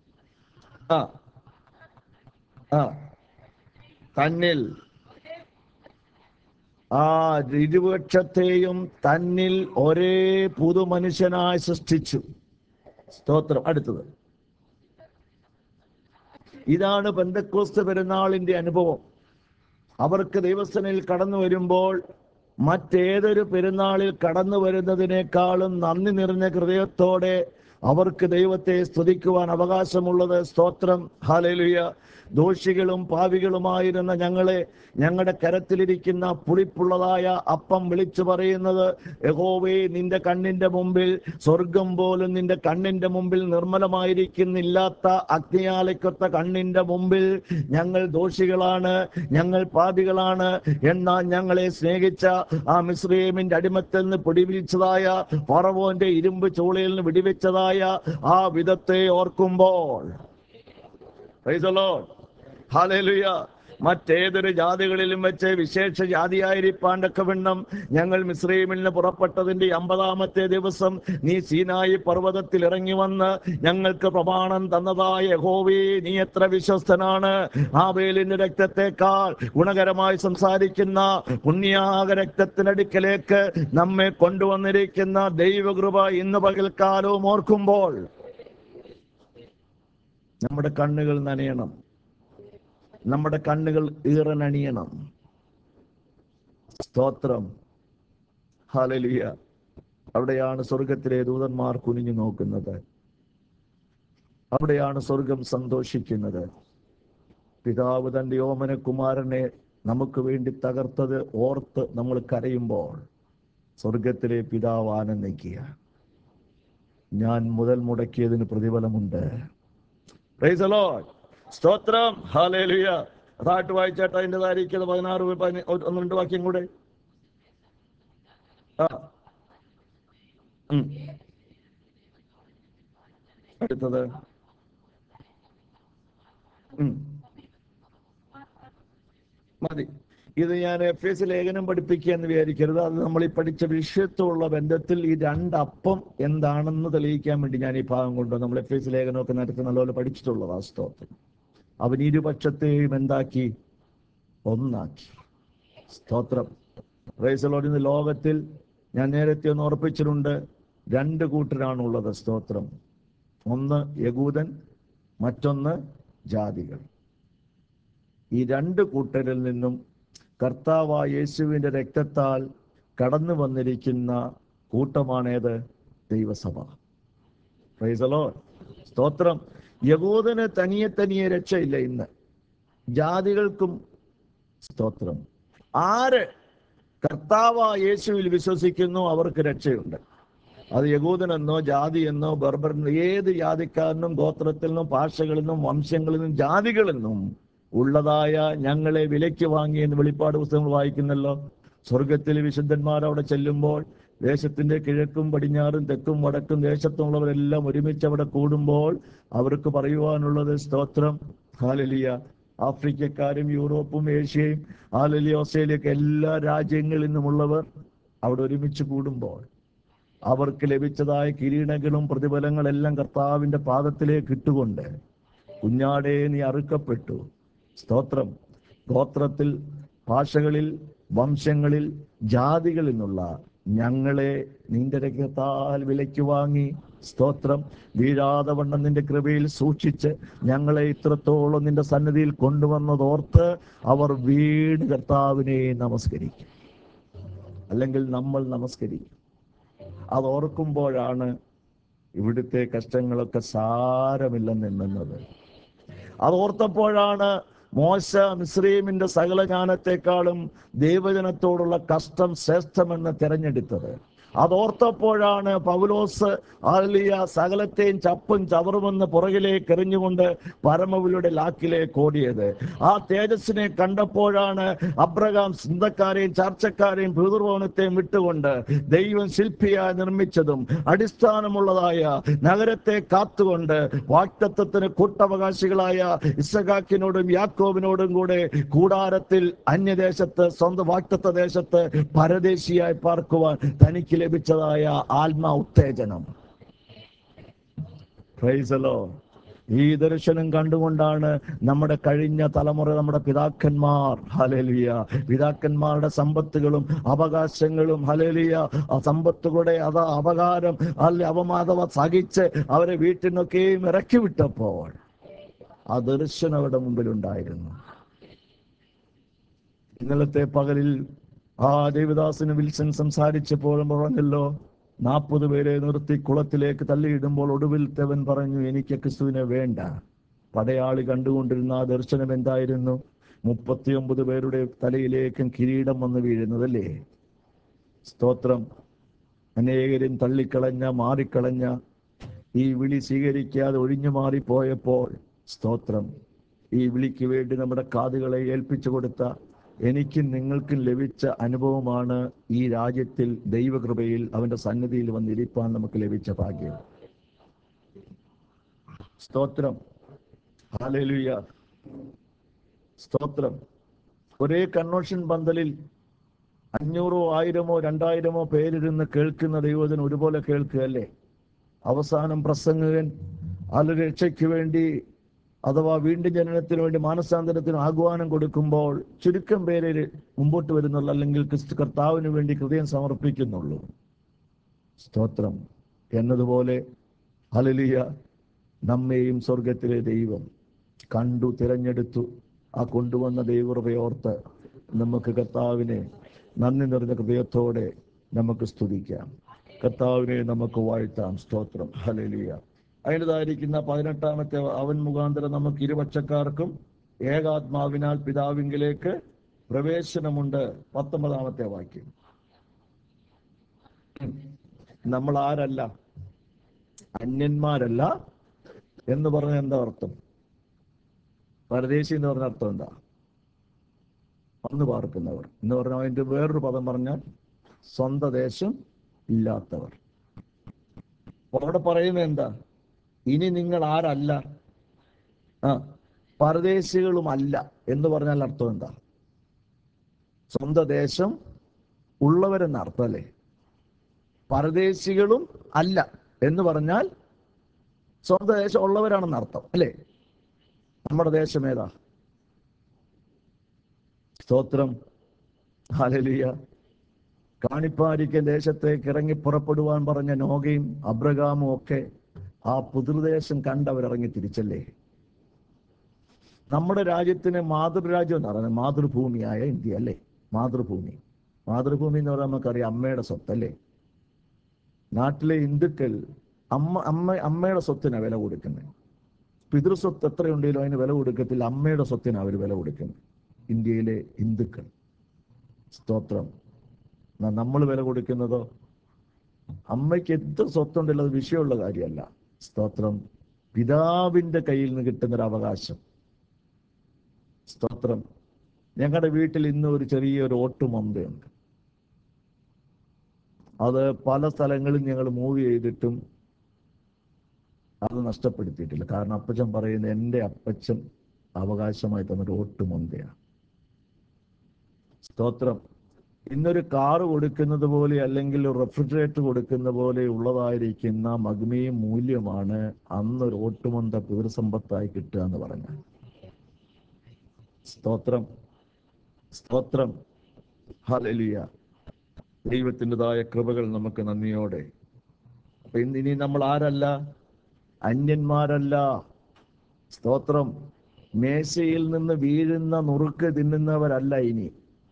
തന്നിൽ ഇരുപക്ഷത്തെയും തന്നിൽ ഒരേ പുതുമനുഷ്യനായി സൃഷ്ടിച്ചു. സ്തോത്രം. അടുത്തത്. ഇതാണ് പെന്തക്കോസ്ത് പെരുന്നാളിന്റെ അനുഭവം. അവർക്ക് ദൈവസന്നിധിയിൽ കടന്നു വരുമ്പോൾ മറ്റേതൊരു പെരുന്നാളിൽ കടന്നു വരുന്നതിനേക്കാളും നന്ദി നിറഞ്ഞ ഹൃദയത്തോടെ അവർക്ക് ദൈവത്തെ സ്തുതിക്കുവാൻ അവകാശമുള്ളത്. സ്തോത്രം. ഹല്ലേലൂയ. ദോഷികളും പാപികളുമായിരുന്ന ഞങ്ങളെ ഞങ്ങളുടെ കരത്തിലിരിക്കുന്ന പുളിപ്പുള്ളതായ അപ്പം വിളിച്ചു പറയുന്നത്, യഹോവേ, നിന്റെ കണ്ണിന്റെ മുമ്പിൽ സ്വർഗം പോലും നിന്റെ കണ്ണിന്റെ മുമ്പിൽ നിർമ്മലമായിരിക്കുന്നില്ലാത്ത അഗ്നിയാലയ്ക്കൊത്ത കണ്ണിന്റെ മുമ്പിൽ ഞങ്ങൾ ദോഷികളാണ്, ഞങ്ങൾ പാപികളാണ്. എന്നാൽ ഞങ്ങളെ സ്നേഹിച്ച ആ മിസ്രയീമിന്റെ അടിമത്തിൽ നിന്ന് പിടിവിച്ചതായ ഫറവോന്റെ ഇരുമ്പ് ചൂളയിൽ നിന്ന് വിടിവെച്ചതായ ആ വിധത്തെ ഓർക്കുമ്പോൾ, പ്രൈസ് ദി ലോർഡ്, ഹല്ലേലൂയ, മറ്റേതൊരു ജാതികളിലും വെച്ച് വിശേഷ ജാതിയായിരിക്കാണ്ടൊക്കെ വണ്ണം ഞങ്ങൾ മിസ്രയീമിൽ നിന്ന് പുറപ്പെട്ടതിന്റെ 50-ാമത്തെ ദിവസം നീ സീനായി പർവ്വതത്തിൽ ഇറങ്ങി വന്ന് ഞങ്ങൾക്ക് പ്രമാണം തന്നതായ യഹോവേ, നീ എത്ര വിശ്വസ്തനാണ്. ആബേലിന്റെ രക്തത്തെക്കാൾ ഗുണകരമായി സംസാരിക്കുന്ന പുണ്യാക രക്തത്തിനടുക്കലേക്ക് നമ്മെ കൊണ്ടുവന്നിരിക്കുന്ന ദൈവകൃപ ഇന്ന് പകൽക്കാലവും ഓർക്കുമ്പോൾ നമ്മുടെ കണ്ണുകൾ നനയണം, നമ്മുടെ കണ്ണുകൾ ഈറനണിയണം. സ്തോത്രം, ഹല്ലേലൂയ. അവിടെയാണ് സ്വർഗത്തിലെ ദൂതന്മാർ കുനിഞ്ഞു നോക്കുന്നത്, അവിടെയാണ് സ്വർഗം സന്തോഷിക്കുന്നത്. പിതാവ് തന്റെ ഓമന കുമാരനെ നമുക്ക് വേണ്ടി തകർത്തത് ഓർത്ത് നമ്മൾ കരയുമ്പോൾ സ്വർഗത്തിലെ പിതാവ് ആനന്ദിക്കുക. ഞാൻ മുതൽ മുടക്കിയതിന് പ്രതിഫലമുണ്ട്. Praise the Lord. സ്തോത്രം, ഹല്ലേലൂയ. അതായിട്ട് വായിച്ചാട്ട് അതിൻ്റെതായിരിക്കുന്നത് 16 1-2 വാക്യം കൂടെ. അടുത്തത് മതി. ഇത് ഞാൻ എഫേസ്യ ലേഖനം പഠിപ്പിക്കുക എന്ന് വിചാരിക്കരുത്. അത് നമ്മൾ ഈ പഠിച്ച വിഷയത്തോടുള്ള ബന്ധത്തിൽ ഈ രണ്ടപ്പം എന്താണെന്ന് തെളിയിക്കാൻ വേണ്ടി ഞാൻ ഈ ഭാഗം കൊണ്ടുവന്നു. നമ്മൾ എഫേസ്യ ലേഖനമൊക്കെ നേരത്തെ നല്ലപോലെ പഠിച്ചിട്ടുള്ളത്. ആ സ്തോത്രം. അവൻ ഇരുപക്ഷത്തെയും എന്താക്കി? ഒന്നാക്കി. സ്തോത്രം. Praise the Lord. ഇന്ന് ലോകത്തിൽ ഞാൻ നേരത്തെ ഒന്ന് ഉറപ്പിച്ചിട്ടുണ്ട്, 2 കൂട്ടരാണുള്ളത്. സ്തോത്രം. ഒന്ന് യഹൂദൻ, മറ്റൊന്ന് ജാതികൾ. ഈ 2 കൂട്ടരിൽ നിന്നും കർത്താവായ യേശുവിന്റെ രക്തത്താൽ കടന്നു വന്നിരിക്കുന്ന കൂട്ടമാണേത്? ദൈവസഭ. Praise the Lord. സ്തോത്രം. യഹൂദന് തനിയെ രക്ഷയില്ല ഇന്ന്, ജാതികൾക്കും. സ്തോത്രം. ആര് കർത്താവായ യേശുവിൽ വിശ്വസിക്കുന്നു അവർക്ക് രക്ഷയുണ്ട്. അത് യഹൂദനെന്നോ ജാതിയെന്നോ ബർബറെന്നോ ഏത് ജാതിക്കാരനും ഗോത്രത്തിൽ നിന്നും ഭാഷകളിൽ നിന്നും വംശങ്ങളിൽ നിന്നും ജാതികളിൽ നിന്നും ഉള്ളതായ ഞങ്ങളെ വിലയ്ക്ക് വാങ്ങി എന്ന് വെളിപ്പാട് പുസ്തകങ്ങൾ വായിക്കുന്നല്ലോ. സ്വർഗത്തിലെ വിശുദ്ധന്മാർ അവിടെ ചെല്ലുമ്പോൾ ദേശത്തിന്റെ കിഴക്കും പടിഞ്ഞാറും തെക്കും വടക്കും ദേശത്തുള്ളവരെല്ലാം ഒരുമിച്ച് അവിടെ കൂടുമ്പോൾ അവർക്ക് പറയുവാനുള്ളത്, സ്തോത്രം, ഹല്ലേലൂയ, ആഫ്രിക്കക്കാരും യൂറോപ്പും ഏഷ്യയും ഹല്ലേലൂയ ഓസ്ട്രേലിയയൊക്കെ എല്ലാ രാജ്യങ്ങളിൽ നിന്നുമുള്ളവർ അവിടെ ഒരുമിച്ച് കൂടുമ്പോൾ അവർക്ക് ലഭിച്ചതായ കിരീടങ്ങളും പ്രതിഫലങ്ങളെല്ലാം കർത്താവിന്റെ പാദത്തിലേക്ക് ഇട്ടുകൊണ്ട്, കുഞ്ഞാടേ നീ അറുക്കപ്പെട്ടു. സ്തോത്രം. ഗോത്രത്തിൽ, ഭാഷകളിൽ, വംശങ്ങളിൽ, ജാതികളിൽ നിന്നുള്ള ഞങ്ങളെ നിന്റെ രക്തത്താൽ വിലയ്ക്ക് വാങ്ങി. സ്തോത്രം. വീഴാതെ വണ്ണം നിന്റെ കൃപയിൽ സൂക്ഷിച്ച് ഞങ്ങളെ ഇത്രത്തോളം നിന്റെ സന്നിധിയിൽ കൊണ്ടുവന്നതോർത്ത് അവർ വീണ് കർത്താവിനെ നമസ്കരിക്കും. അല്ലെങ്കിൽ നമ്മൾ നമസ്കരിക്കും. അതോർക്കുമ്പോഴാണ് ഇവിടുത്തെ കഷ്ടങ്ങളൊക്കെ സാരമില്ലെന്നെണ്ണുന്നത്. അതോർത്തപ്പോഴാണ് മോശ മിസ്രയീമിന്റെ സകല ജ്ഞാനത്തെക്കാളും ദൈവജനത്തോടുള്ള കഷ്ടം ശ്രേഷ്ഠമെന്ന് തിരഞ്ഞെടുത്തത്. അതോർത്തപ്പോഴാണ് പൗലോസ് ഹല്ലേലൂയ സകലത്തെയും ചപ്പും ചവറുമെന്ന് പുറകിലേക്ക് എറിഞ്ഞുകൊണ്ട് പരമവിലുടെ ലാക്കിലേക്ക് ഓടിയത്. ആ തേജസ്സിനെ കണ്ടപ്പോഴാണ് അബ്രഹാം സ്വന്തക്കാരെയും ചർച്ചക്കാരെയും പിതൃഭവനത്തെയും വിട്ടുകൊണ്ട് ദൈവം ശില്പിയായി നിർമ്മിച്ചതും അടിസ്ഥാനമുള്ളതായ നഗരത്തെ കാത്തുകൊണ്ട് വാഗ്ദത്തത്തിന് കൂട്ടവകാശികളായ ഇസ്ഹാക്കിനോടും യാക്കോബിനോടും കൂടെ കൂടാരത്തിൽ അന്യദേശത്ത് സ്വന്തം വാഗ്ദത്ത ദേശത്ത് പരദേശിയായി പാർക്കുവാൻ തനിക്ക് ലഭിച്ചതായ ആത്മാ ഉത്തേജനം. Praise the Lord. ഈ ദർശനം കണ്ടുകൊണ്ടാണ് നമ്മുടെ കഴിഞ്ഞ തലമുറ, നമ്മുടെ പിതാക്കന്മാർ, ഹല്ലേലൂയ, പിതാക്കന്മാരുടെ സമ്പത്തുകളും അവകാശങ്ങളും ഹല്ലേലൂയ സമ്പത്തുകളുടെ അപകാരം അവമാനവ സഹിച്ച് അവരെ വീട്ടിൽ നിന്നൊക്കെയും ഇറക്കി വിട്ടപ്പോൾ ആ ദർശനം അവരുടെ മുമ്പിലുണ്ടായിരുന്നു. ഇന്നലത്തെ പകലിൽ ആ ദേവദാസന് വിൽസൺ സംസാരിച്ചപ്പോൾ പറഞ്ഞല്ലോ, 40 പേരെ നിർത്തി കുളത്തിലേക്ക് തള്ളിയിടുമ്പോൾ ഒടുവിൽത്തവൻ പറഞ്ഞു, എനിക്ക് ക്രിസ്തുവിനെ വേണ്ട. പടയാളി കണ്ടുകൊണ്ടിരുന്ന ആ ദർശനം എന്തായിരുന്നു? 39 പേരുടെ തലയിലേക്കും കിരീടം വന്ന് വീഴുന്നതല്ലേ. സ്തോത്രം. അനേകരും തള്ളിക്കളഞ്ഞ, മാറിക്കളഞ്ഞ, ഈ വിളി സ്വീകരിക്കാതെ ഒഴിഞ്ഞു മാറിപ്പോയപ്പോൾ, സ്തോത്രം, ഈ വിളിക്ക് വേണ്ടി നമ്മുടെ കാതുകളെ ഏൽപ്പിച്ചു കൊടുത്ത എനിക്കും നിങ്ങൾക്കും ലഭിച്ച അനുഭവമാണ് ഈ രാജ്യത്തിൽ ദൈവകൃപയിൽ അവന്റെ സന്നിധിയിൽ വന്നിരിപ്പാൻ നമുക്ക് ലഭിച്ച ഭാഗ്യം. സ്തോത്രം, ഹല്ലേലൂയ, സ്തോത്രം. ഒരേ കൺവെൻഷൻ പന്തലിൽ 500, 1000, 2000 പേരിരുന്ന് കേൾക്കുന്ന ദൈവത്തിന് ഒരുപോലെ കേൾക്കുകയല്ലേ? അവസാനം പ്രസംഗകൻ രക്ഷയ്ക്ക് വേണ്ടി അഥവാ വീണ്ടും ജനനത്തിന് വേണ്ടി മാനസാന്തരത്തിന് ആഹ്വാനം കൊടുക്കുമ്പോൾ ചുരുക്കം പേര് മുമ്പോട്ട് വരുന്നുള്ളൂ, അല്ലെങ്കിൽ കർത്താവിന് വേണ്ടി ഹൃദയം സമർപ്പിക്കുന്നുള്ളൂ. സ്തോത്രം. എന്നതുപോലെ ഹല്ലേലൂയ, നമ്മെയും സ്വർഗത്തിലെ ദൈവം കണ്ടു, തിരഞ്ഞെടുത്തു. ആ കൊണ്ടുവന്ന ദൈവകൃപയോർത്ത് നമുക്ക് കർത്താവിനെ നന്ദി നിറഞ്ഞ ഹൃദയത്തോടെ നമുക്ക് സ്തുതിക്കാം. കർത്താവിനെ നമുക്ക് വാഴ്ത്താം. സ്തോത്രം. ഹല്ലേലൂയ. അതിൻ്റെതായിരിക്കുന്ന 18-ാമത്തെ അവൻ മുഖാന്തരം നമുക്ക് ഇരുപക്ഷക്കാർക്കും ഏകാത്മാവിനാൽ പിതാവിങ്കിലേക്ക് പ്രവേശനമുണ്ട്. 19-ാമത്തെ വാക്യം. നമ്മൾ ആരല്ല? അന്യന്മാരല്ല എന്ന് പറഞ്ഞ എന്താ അർത്ഥം? പരദേശി എന്ന് പറഞ്ഞ അർത്ഥം എന്താ? വന്നു പാർക്കുന്നവർ എന്ന് പറഞ്ഞാൽ അതിന്റെ വേറൊരു പദം പറഞ്ഞാൽ സ്വന്തം ദേശം ഇല്ലാത്തവർ. അവിടെ പറയുന്നത് എന്താ? ഇനി നിങ്ങൾ ആരല്ല? പരദേശികളുമല്ല എന്ന് പറഞ്ഞാൽ അർത്ഥം എന്താ? സ്വന്തം ദേശം ഉള്ളവരെന്ന അർത്ഥം അല്ലേ? പരദേശികളും അല്ല എന്ന് പറഞ്ഞാൽ സ്വന്തം ദേശം ഉള്ളവരാണെന്ന് അർത്ഥം അല്ലേ? നമ്മുടെ ദേശം ഏതാ? സ്തോത്രം. ഹല്ലേലൂയ. കാണിപ്പാരിക്കൻ ദേശത്തേക്ക് ഇറങ്ങി പുറപ്പെടുവാൻ പറഞ്ഞ നോഗയും അബ്രഹാമും ഒക്കെ ആ പുതുദേശം കണ്ടവരിറങ്ങി തിരിച്ചല്ലേ? നമ്മുടെ രാജ്യത്തിന് മാതൃരാജ്യം എന്ന് പറയുന്നത് മാതൃഭൂമിയായ ഇന്ത്യ അല്ലേ? മാതൃഭൂമി എന്ന് പറഞ്ഞാൽ നമുക്കറിയാം അമ്മയുടെ സ്വത്തല്ലേ? നാട്ടിലെ ഹിന്ദുക്കൾ അമ്മയുടെ സ്വത്തിനാണ് വില കൊടുക്കുന്നത്. പിതൃസ്വത്ത് എത്രയുണ്ടെങ്കിലും അതിന് വില കൊടുക്കത്തില്ല, അമ്മയുടെ സ്വത്തിനാണ് അവർ വില കൊടുക്കുന്നത്. ഇന്ത്യയിലെ ഹിന്ദുക്കൾ. സ്തോത്രം. നമ്മൾ വില കൊടുക്കുന്നതോ അമ്മയ്ക്ക് എത്ര സ്വത്തുണ്ടല്ലോ അത് വിഷയമുള്ള കാര്യമല്ല. സ്തോത്രം. പിതാവിന്റെ കയ്യിൽ നിന്ന് കിട്ടുന്നൊരു അവകാശം. സ്തോത്രം. ഞങ്ങളുടെ വീട്ടിൽ ഇന്ന് ഒരു ചെറിയൊരു ഓട്ടുമൊന്തയുണ്ട്. അത് പല സ്ഥലങ്ങളിൽ ഞങ്ങൾ മൂവ് ചെയ്തിട്ടും അത് നഷ്ടപ്പെടുത്തിയിട്ടില്ല. കാരണം അപ്പച്ചൻ പറയുന്നത് എൻ്റെ അപ്പച്ചൻ അവകാശമായി തന്നൊരു ഓട്ടുമൊന്തയാണ്. സ്തോത്രം. ഇന്നൊരു കാറ് കൊടുക്കുന്നത് പോലെ അല്ലെങ്കിൽ ഒരു റെഫ്രിജറേറ്റർ കൊടുക്കുന്ന പോലെ ഉള്ളതായിരിക്കുന്ന മഹിമയും മൂല്യമാണ് അന്നൊരു ഓട്ടുമൊന്ത പിതൃസമ്പത്തായി കിട്ടുക എന്ന് പറഞ്ഞാൽ. സ്തോത്രം. സ്തോത്രം. ഹല്ലേലൂയ. ദൈവത്തിൻ്റെതായ കൃപകൾ നമുക്ക് നന്ദിയോടെ. അപ്പൊ ഇനി നമ്മൾ ആരല്ല? അന്യന്മാരല്ല. സ്തോത്രം. മേശയിൽ നിന്ന് വീഴുന്ന നുറുക്ക് തിന്നുന്നവരല്ല. ഇനി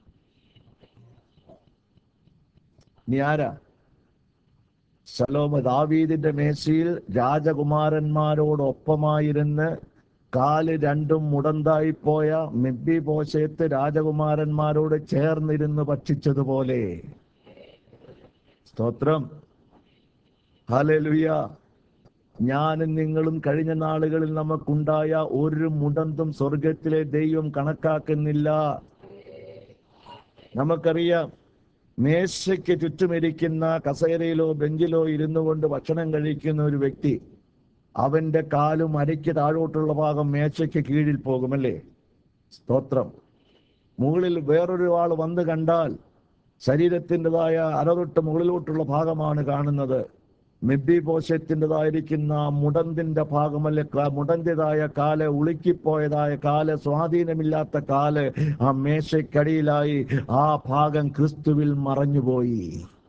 ആരാ? ശലോമ ദാവീദിന്റെ മേശയിൽ രാജകുമാരന്മാരോടൊപ്പമായിരുന്ന് കാല് രണ്ടും മുടന്തായി പോയ മെഫീബോശേത്ത് രാജകുമാരന്മാരോട് ചേർന്നിരുന്ന് ഭക്ഷിച്ചതുപോലെ. സ്തോത്രം. ഹല്ലേലൂയ. ഞാനും നിങ്ങളും കഴിഞ്ഞ നാളുകളിൽ നമുക്കുണ്ടായ ഒരു മുടന്തും സ്വർഗത്തിലെ ദൈവം കണക്കാക്കുന്നില്ല. നമുക്കറിയാം, മേശയ്ക്ക് ചുറ്റുമിരിക്കുന്ന കസേരയിലോ ബെഞ്ചിലോ ഇരുന്നു കൊണ്ട് ഭക്ഷണം കഴിക്കുന്ന ഒരു വ്യക്തി, അവന്റെ കാലും അരയ്ക്ക് താഴോട്ടുള്ള ഭാഗം മേശയ്ക്ക് കീഴിൽ പോകുമല്ലേ? സ്തോത്രം. മുകളിൽ വേറൊരു ആൾ വന്ന് കണ്ടാൽ ശരീരത്തിൻ്റെതായ അരതൊട്ട് മുകളിലോട്ടുള്ള ഭാഗമാണ് കാണുന്നത്. മെഫീബോശേത്തിൻ്റെതായിരിക്കുന്ന മുടന്തിന്റെ ഭാഗമല്ലേ, മുടന്റേതായ കാല്, ഉളുക്കിപ്പോയതായ കാല്, സ്വാധീനമില്ലാത്ത കാല് ആ മേശയ്ക്കടിയിലായി. ആ ഭാഗം ക്രിസ്തുവിൽ മറഞ്ഞുപോയി.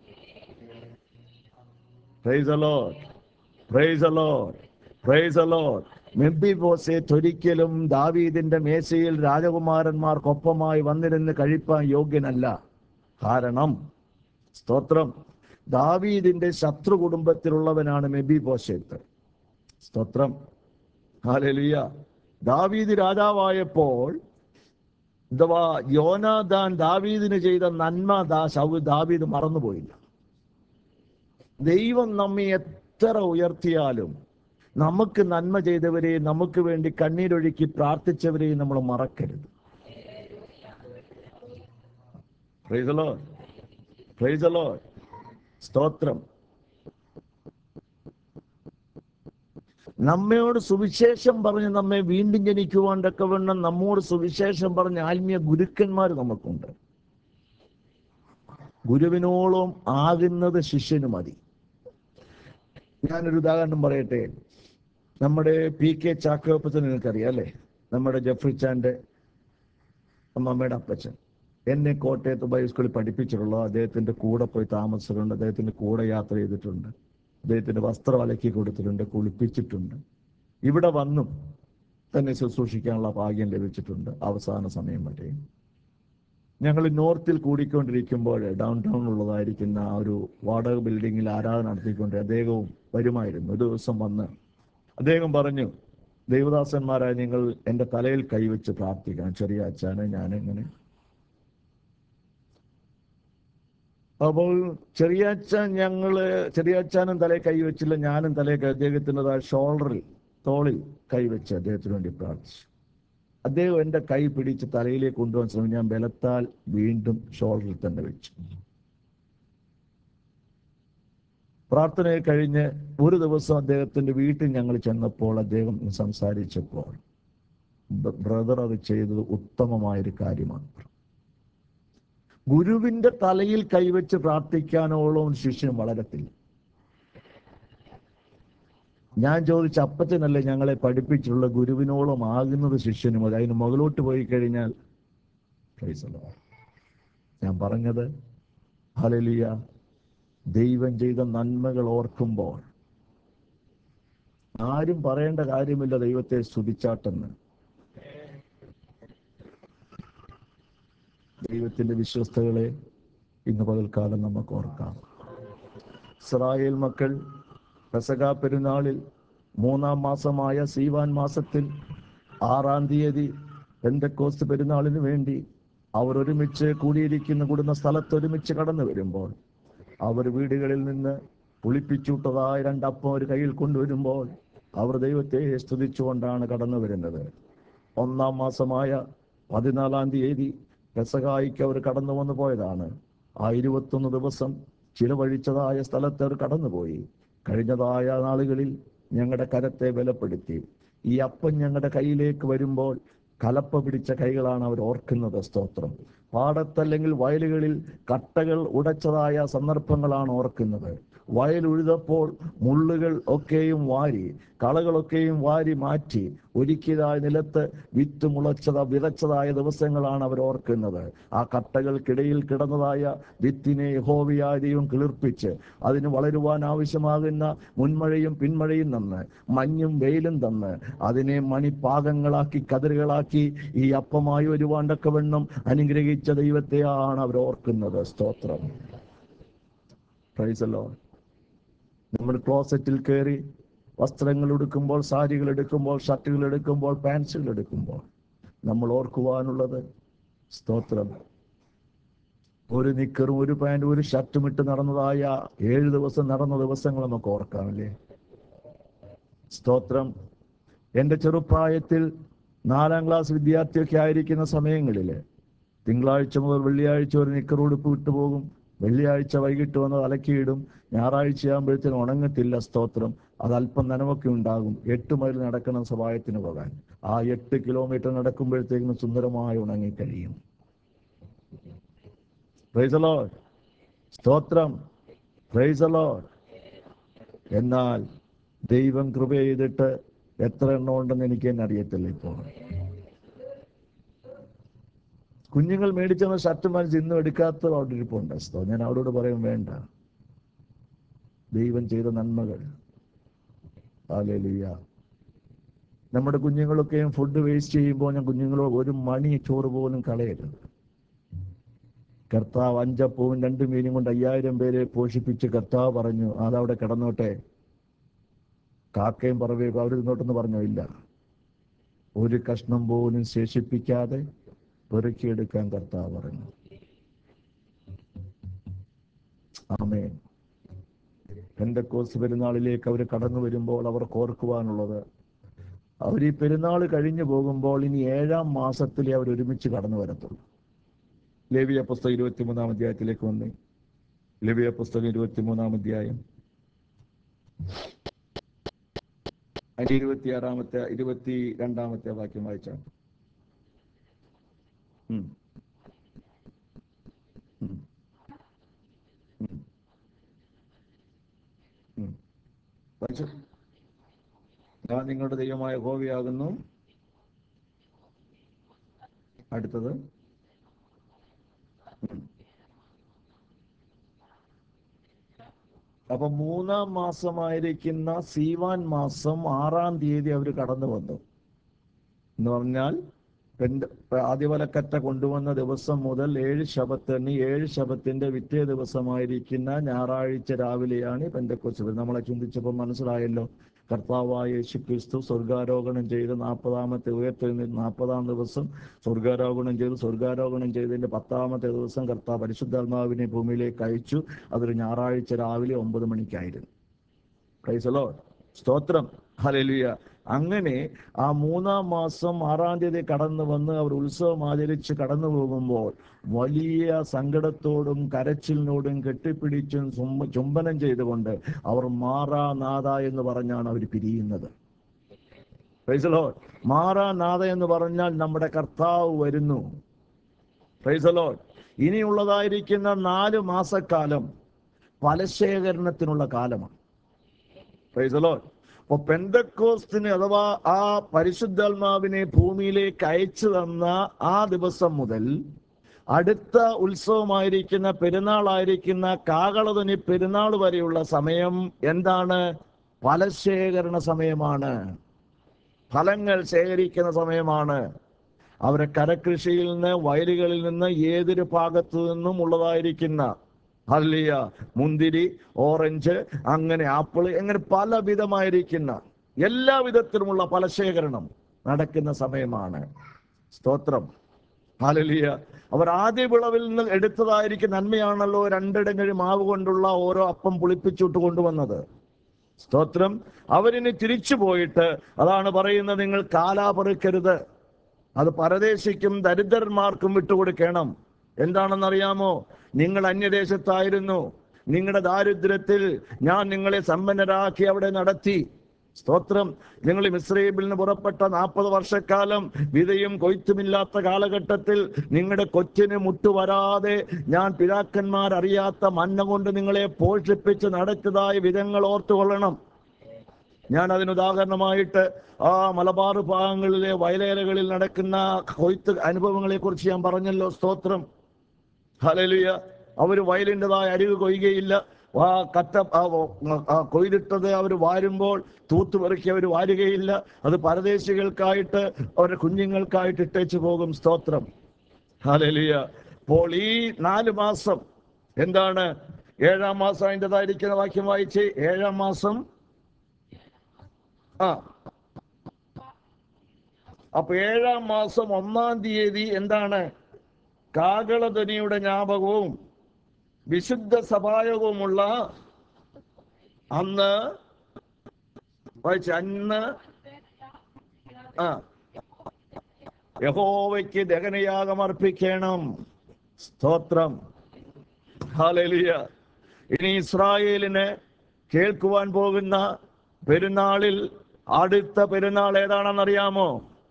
Praise the Lord. Praise the Lord. Praise the Lord. Mephibosheth ഒരിക്കലും ദാവീദിന്റെ മേശയിൽ രാജകുമാരന്മാർക്കൊപ്പമായി വന്നിരുന്ന് കഴിപ്പാൻ യോഗ്യനല്ല. കാരണം സ്തോത്രം, ദാവീദിന്റെ ശത്രു കുടുംബത്തിലുള്ളവനാണ് മെഫീബോശേത്ത്. സ്തോത്രം. ഹല്ലേലൂയ. ദാവീദ് രാജാവായപ്പോൾ യോനാഥാൻ ദാവീദിന് ചെയ്ത നന്മ ദാവീദ് മറന്നുപോയില്ല. ദൈവം നമ്മെ എത്ര ഉയർത്തിയാലും നമുക്ക് നന്മ ചെയ്തവരെയും നമുക്ക് വേണ്ടി കണ്ണീരൊഴുക്കി പ്രാർത്ഥിച്ചവരെയും നമ്മൾ മറക്കരുത്. Praise the Lord. Praise the Lord. സ്തോത്രം. നമ്മയോട് സുവിശേഷം പറഞ്ഞ് നമ്മെ വീണ്ടും ജനിക്കുവാൻ തക്കവണ്ണം നമ്മോട് സുവിശേഷം പറഞ്ഞ ആത്മീയ ഗുരുക്കന്മാർ നമുക്കുണ്ട്. ഗുരുവിനോളം ആകുന്നത് ശിഷ്യന് മതി. ഞാനൊരു ഉദാഹരണം പറയട്ടെ. നമ്മുടെ PK ചാക്കോപ്പച്ചൻ നിങ്ങൾക്കറിയാം അല്ലേ? നമ്മുടെ ജഫ്രിച്ചാന്റെ അമ്മമ്മയുടെ അപ്പച്ചൻ. എന്നെ കോട്ടയത്ത് ബൈസ്കൂളിൽ പഠിപ്പിച്ചിട്ടുള്ള, അദ്ദേഹത്തിന്റെ കൂടെ പോയി താമസിച്ചിട്ടുണ്ട്, അദ്ദേഹത്തിന്റെ കൂടെ യാത്ര ചെയ്തിട്ടുണ്ട്, അദ്ദേഹത്തിന്റെ വസ്ത്രം അലക്കി കൊടുത്തിട്ടുണ്ട്, കുളിപ്പിച്ചിട്ടുണ്ട്. ഇവിടെ വന്നും തന്നെ ശുശ്രൂഷിക്കാനുള്ള ഭാഗ്യം ലഭിച്ചിട്ടുണ്ട് അവസാന സമയം വരെ. ഞങ്ങൾ നോർത്തിൽ കൂടിക്കൊണ്ടിരിക്കുമ്പോൾ ഡൗൺ ടൗണിലുള്ളതായിരിക്കുന്ന ആ ഒരു വാടക ബിൽഡിങ്ങിൽ ആരാധന നടത്തിക്കൊണ്ട് അദ്ദേഹവും വരുമായിരുന്നു. ഒരു ദിവസം വന്ന് അദ്ദേഹം പറഞ്ഞു, ദൈവദാസന്മാരായ നിങ്ങൾ എൻ്റെ തലയിൽ കൈവച്ച് പ്രാർത്ഥിക്കണം. ചെറിയ അച്ഛനെ ഞാനെങ്ങനെ. അപ്പോൾ ചെറിയ അച്ഛനും തലയിൽ കൈവച്ചില്ല, ഞാനും തലയിൽ അദ്ദേഹത്തിൻ്റെ ഷോൾഡറിൽ, തോളിൽ കൈവച്ച് അദ്ദേഹത്തിന് വേണ്ടി പ്രാർത്ഥിച്ചു. അദ്ദേഹം എൻ്റെ കൈ പിടിച്ച് തലയിലേക്ക് കൊണ്ടുപോകാൻ ശ്രമിച്ചു. ഞാൻ ബലത്താൽ വീണ്ടും ഷോൾഡറിൽ തന്നെ വെച്ചു. പ്രാർത്ഥനയെ കഴിഞ്ഞ് ഒരു ദിവസം അദ്ദേഹത്തിന്റെ വീട്ടിൽ ഞങ്ങൾ ചെന്നപ്പോൾ അദ്ദേഹം സംസാരിച്ചപ്പോൾ, ബ്രദർ അത് ചെയ്തത് ഉത്തമമായൊരു കാര്യമാണ്. ഗുരുവിന്റെ തലയിൽ കൈവച്ച് പ്രാർത്ഥിക്കാനോളം ശിഷ്യൻ വളരത്തില്ല. ഞാൻ ചോദിച്ച, അപ്പച്ചനല്ലേ ഞങ്ങളെ പഠിപ്പിച്ചിട്ടുള്ള ഗുരുവിനോളം ആകുന്നത് ശിഷ്യനും മതി, അതിന് മുകളിലോട്ട് പോയി കഴിഞ്ഞാൽ. ഞാൻ പറഞ്ഞത് ഹല്ലേലൂയ, ദൈവം ചെയ്ത നന്മകൾ ഓർക്കുമ്പോൾ ആരും പറയേണ്ട കാര്യമില്ല ദൈവത്തെ സ്തുതിച്ചാട്ടെന്ന്. ദൈവത്തിന്റെ വിശ്വസ്തകളെ ഇന്ന് പകൽക്കാലം നമുക്ക് ഓർക്കാം. ഇസ്രായേൽ മക്കൾ പെസഹ പെരുന്നാളിൽ 3-ാം മാസമായ സീവാൻ മാസത്തിൽ 6-ാം തീയതി പെന്തക്കോസ്ത് പെരുന്നാളിന് വേണ്ടി അവർ ഒരുമിച്ച് കൂടിയിരിക്കുന്ന കൂടുന്ന സ്ഥലത്ത് ഒരുമിച്ച് കടന്നു വരുമ്പോൾ, അവർ വീടുകളിൽ നിന്ന് പുളിപ്പിച്ചൂട്ടതായ 2 അപ്പം ഒരു കയ്യിൽ കൊണ്ടുവരുമ്പോൾ അവർ ദൈവത്തെ സ്തുതിച്ചുകൊണ്ടാണ് കടന്നു വരുന്നത്. 1-ാം മാസമായ 14-ാം തീയതി പെസഹായിക്ക് അവർ കടന്നു വന്നു പോയതാണ്. ആ 21 ദിവസം ചിലവഴിച്ചതായ സ്ഥലത്ത് അവർ കടന്നുപോയി. കഴിഞ്ഞതായ നാളുകളിൽ ഞങ്ങളുടെ കരത്തെ ബലപ്പെടുത്തി. ഈ അപ്പം ഞങ്ങളുടെ കയ്യിലേക്ക് വരുമ്പോൾ കലപ്പ പിടിച്ച കൈകളാണ് അവർ ഓർക്കുന്നത്. സ്തോത്രം. പാടത്തല്ലെങ്കിൽ വയലുകളിൽ കട്ടകൾ ഉടച്ചതായ സന്ദർഭങ്ങളാണ് ഓർക്കുന്നത്. വയൽ ഉഴുതപ്പോൾ മുള്ളുകൾ ഒക്കെയും വാരി, കളകളൊക്കെയും വാരി മാറ്റി ഒരുക്കിയതായ നിലത്ത് വിതച്ചതായ ദിവസങ്ങളാണ് അവർ ഓർക്കുന്നത്. ആ കട്ടകൾക്കിടയിൽ കിടന്നതായ വിത്തിനെ യഹോവയായ ദൈവം കിളിർപ്പിച്ച് അതിന് വളരുവാൻ ആവശ്യമാകുന്ന മുൻമഴയും പിന്മഴയും തന്ന്, മഞ്ഞും വെയിലും തന്ന് അതിനെ മണിപ്പാകങ്ങളാക്കി കതിരുകളാക്കി ഈ അപ്പമായി വരുവാൻ തക്കവണ്ണം അനുഗ്രഹിച്ച ദൈവത്തെയാണ് അവർ ഓർക്കുന്നത്. സ്തോത്രം. Praise the Lord. നമ്മൾ ക്ലോസറ്റിൽ കയറി വസ്ത്രങ്ങൾ എടുക്കുമ്പോൾ, സാരികൾ എടുക്കുമ്പോൾ, ഷർട്ടുകൾ എടുക്കുമ്പോൾ, പാൻസുകൾ എടുക്കുമ്പോൾ നമ്മൾ ഓർക്കുവാനുള്ളത്, സ്തോത്രം, ഒരു നിക്കറും ഒരു പാൻറ്റും ഒരു ഷർട്ടും ഇട്ട് നടന്നതായ 7 ദിവസം നടന്ന ദിവസങ്ങൾ നമുക്ക് ഓർക്കാമല്ലേ? സ്തോത്രം. എൻ്റെ ചെറുപ്രായത്തിൽ 4-ാം ക്ലാസ് വിദ്യാർത്ഥിയൊക്കെ ആയിരിക്കുന്ന സമയങ്ങളിൽ തിങ്കളാഴ്ച മുതൽ വെള്ളിയാഴ്ച ഒരു നിക്കർ ഉടുപ്പ് വിട്ടുപോകും. വെള്ളിയാഴ്ച വൈകിട്ട് വന്ന് അലക്കിയിടും. ഞായറാഴ്ചയാകുമ്പോഴത്തേനും ഉണങ്ങത്തില്ല. സ്തോത്രം. അത് അല്പം നനവൊക്കെ ഉണ്ടാകും. 8 മൈൽ നടക്കണം സഭായത്തിന് പോകാൻ. ആ 8 കിലോമീറ്റർ നടക്കുമ്പോഴത്തേക്കും സുന്ദരമായി ഉണങ്ങിക്കഴിയും. Praise the Lord. സ്തോത്രം. Praise the Lord. എന്നാൽ ദൈവം കൃപ ചെയ്തിട്ട് എത്ര എണ്ണം ഉണ്ടെന്ന് എനിക്ക് തന്നെ അറിയത്തില്ല. ഇപ്പോൾ കുഞ്ഞുങ്ങൾ മേടിച്ചെന്ന ഷർട്ട് മനസ്സ് ഇന്നും എടുക്കാത്ത അവിടെ ഇരിപ്പുണ്ട്. ഞാൻ അവരോട് പറയും, വേണ്ട, ദൈവം ചെയ്ത നന്മകൾ. ഹല്ലേലൂയ. നമ്മുടെ കുഞ്ഞുങ്ങളൊക്കെയും ഫുഡ് വേസ്റ്റ് ചെയ്യുമ്പോൾ ഞാൻ കുഞ്ഞുങ്ങളോട് ഒരു മണി ചോറ് പോലും കളയരുത്. കർത്താവ് 5 അപ്പവും 2 മീനും കൊണ്ട് 5000 പേരെ പോഷിപ്പിച്ച് കർത്താവ് പറഞ്ഞു, അതവിടെ കിടന്നോട്ടെ, കാക്കയും പറവയും അവർ ഇങ്ങോട്ടെന്ന് പറഞ്ഞോ? ഇല്ല. ഒരു കഷ്ണം പോലും ശേഷിപ്പിക്കാതെ പെറുക്കിയെടുക്കാൻ കർത്താവ് പറഞ്ഞു. ആമേൻ. പെന്തക്കോസ്ത് പെരുന്നാളിലേക്ക് അവർ കടന്നു വരുമ്പോൾ അവർക്ക് ഓർക്കുവാനുള്ളത്, അവർ ഈ പെരുന്നാൾ കഴിഞ്ഞു പോകുമ്പോൾ ഇനി 7-ാം മാസത്തിലേ അവർ ഒരുമിച്ച് കടന്നു വരത്തുള്ളൂ. ലേവ്യ പുസ്തകം 23-ാം അധ്യായത്തിലേക്ക് വന്നേ. ലേവ്യ പുസ്തകം 23-ാം അധ്യായം അതിന്റെ 22 വാക്യം വായിച്ചാണ്. ഉം, ഉം, ഉം, ഉം. വായിച്ചു. ഞാൻ നിങ്ങളുടെ ദൈവമായ യഹോവയാകുന്നു. അടുത്തത്. ഉം. അപ്പൊ 3-ാം മാസമായിരിക്കുന്ന സീവാൻ മാസം 6-ാം തീയതി അവർ കടന്നു വന്നു എന്ന് പറഞ്ഞാൽ ആദ്യവലക്കറ്റ കൊണ്ടുവന്ന ദിവസം മുതൽ 7 ശബത്തിന് 7 ശബത്തിന്റെ പിറ്റേ ദിവസമായിരിക്കുന്ന ഞായറാഴ്ച രാവിലെയാണ് പെന്തക്കോസ്ത്. നമ്മളെ ചിന്തിച്ചപ്പോൾ മനസ്സിലായല്ലോ, കർത്താവായ യേശുക്രിസ്തു സ്വർഗാരോഹണം ചെയ്ത് 40-ാമത്തെ ഉയർത്തെഴുന്നേറ്റ് 40-ാം ദിവസം സ്വർഗാരോഹണം ചെയ്തതിന്റെ 10-ാമത്തെ ദിവസം കർത്താവ് പരിശുദ്ധാത്മാവിനെ ഭൂമിയിലേക്ക് അയച്ചു. അതൊരു ഞായറാഴ്ച രാവിലെ 9 മണിക്കായിരുന്നു. Praise the Lord. സ്തോത്രം. ഹല്ലേലൂയ. അങ്ങനെ ആ 3-ാം മാസം 6-ാം തീയതി കടന്നു വന്ന് അവർ ഉത്സവം ആചരിച്ച് കടന്നു പോകുമ്പോൾ വലിയ സങ്കടത്തോടും കരച്ചിലിനോടും കെട്ടിപ്പിടിച്ചും ചുംബനം ചെയ്തുകൊണ്ട് അവർ മാറാനാഥ എന്ന് പറഞ്ഞാണ് അവർ പിരിയുന്നത്. Praise the Lord. മാറാനാഥ എന്ന് പറഞ്ഞാൽ നമ്മുടെ കർത്താവ് വരുന്നു. Price the Lord. ഇനിയുള്ളതായിരിക്കുന്ന 4 മാസക്കാലം ഫലശേഖരണത്തിനുള്ള കാലമാണ്. Praise the Lord. അപ്പൊ പെന്തക്കോസ്തിന് അഥവാ ആ പരിശുദ്ധാത്മാവിനെ ഭൂമിയിലേക്ക് അയച്ചു തന്ന ആ ദിവസം മുതൽ അടുത്ത ഉത്സവമായിരിക്കുന്ന പെരുന്നാളായിരിക്കുന്ന കാകളധ്വനി പെരുന്നാൾ വരെയുള്ള സമയം എന്താണ്? ഫലശേഖരണ സമയമാണ്. ഫലങ്ങൾ ശേഖരിക്കുന്ന സമയമാണ്. അവരെ കരകൃഷിയിൽ നിന്ന്, വയലുകളിൽ നിന്ന്, ഏതൊരു ഭാഗത്തു നിന്നും ഉള്ളതായിരിക്കുന്ന ഹല്ലേലൂയ മുന്തിരി, ഓറഞ്ച്, അങ്ങനെ ആപ്പിള്, അങ്ങനെ പല വിധമായിരിക്കുന്ന എല്ലാ വിധത്തിലുമുള്ള ഫലശേഖരണം നടക്കുന്ന സമയമാണ്. സ്തോത്രം. ഹല്ലേലൂയ. അവർ ആദ്യ വിളവിൽ നിന്ന് എടുത്തതായിരിക്കും നന്മയാണല്ലോ 2 ഇടങ്ങഴി മാവ് കൊണ്ടുള്ള ഓരോ അപ്പം പുളിപ്പിച്ചിട്ട് കൊണ്ടുവന്നത്. സ്തോത്രം. അവരിനി തിരിച്ചു പോയിട്ട് അതാണ് പറയുന്നത്, നിങ്ങൾ കാലാ പറിക്കരുത്, അത് പരദേശിക്കും ദരിദ്രന്മാർക്കും വിട്ടുകൊടുക്കണം. എന്താണെന്നറിയാമോ? നിങ്ങൾ അന്യദേശത്തായിരുന്നു. നിങ്ങളുടെ ദാരിദ്ര്യത്തിൽ ഞാൻ നിങ്ങളെ സമ്പന്നരാക്കി അവിടെ നടത്തി. സ്തോത്രം. നിങ്ങൾ മിസ്രയീമിൽ നിന്ന് പുറപ്പെട്ട 40 വർഷക്കാലം വിതയും കൊയ്ത്തുമില്ലാത്ത കാലഘട്ടത്തിൽ നിങ്ങളുടെ കൊച്ചിന് മുട്ടുവരാതെ ഞാൻ പിതാക്കന്മാരറിയാത്ത മന്ന കൊണ്ട് നിങ്ങളെ പോഷിപ്പിച്ച് നടത്തിയതായ വിധങ്ങൾ ഓർത്തുകൊള്ളണം. ഞാൻ അതിനുദാഹരണമായിട്ട് ആ മലബാർ ഭാഗങ്ങളിലെ വയലേലകളിൽ നടക്കുന്ന കൊയ്ത്ത് അനുഭവങ്ങളെ കുറിച്ച് ഞാൻ പറഞ്ഞല്ലോ. സ്തോത്രം. ഹല്ലേലൂയ. അവര് വയലിൻ്റെതായ അരിവ് കൊയ്യുകയില്ല. കൊയ്തിട്ടത് അവർ വാരുമ്പോൾ തൂത്തുപെറുക്കി അവർ വാരുകയില്ല. അത് പരദേശികൾക്കായിട്ട് അവരുടെ കുഞ്ഞുങ്ങൾക്കായിട്ട് ഇട്ടേച്ചു പോകും. സ്തോത്രം. ഹല്ലേലൂയ. അപ്പോൾ ഈ 4 മാസം എന്താണ്? 7-ാം മാസം അതിൻ്റെതായിരിക്കുന്ന വാക്യം വായിച്ച്. 7-ാം മാസം അപ്പൊ 7-ാം മാസം 1-ാം തീയതി എന്താണ്? കാകളധ്വനിയുടെ ജ്ഞാപകവും വിശുദ്ധ സഭായോഗവുമുള്ള അന്ന് യഹോവയ്ക്ക് ദഹനയാഗം അർപ്പിക്കണം. സ്തോത്രം. ഹല്ലേലൂയ. ഇനി ഇസ്രായേലിന് കേൾക്കുവാൻ പോകുന്ന പെരുന്നാളിൽ അടുത്ത പെരുന്നാൾ ഏതാണെന്നറിയാമോ?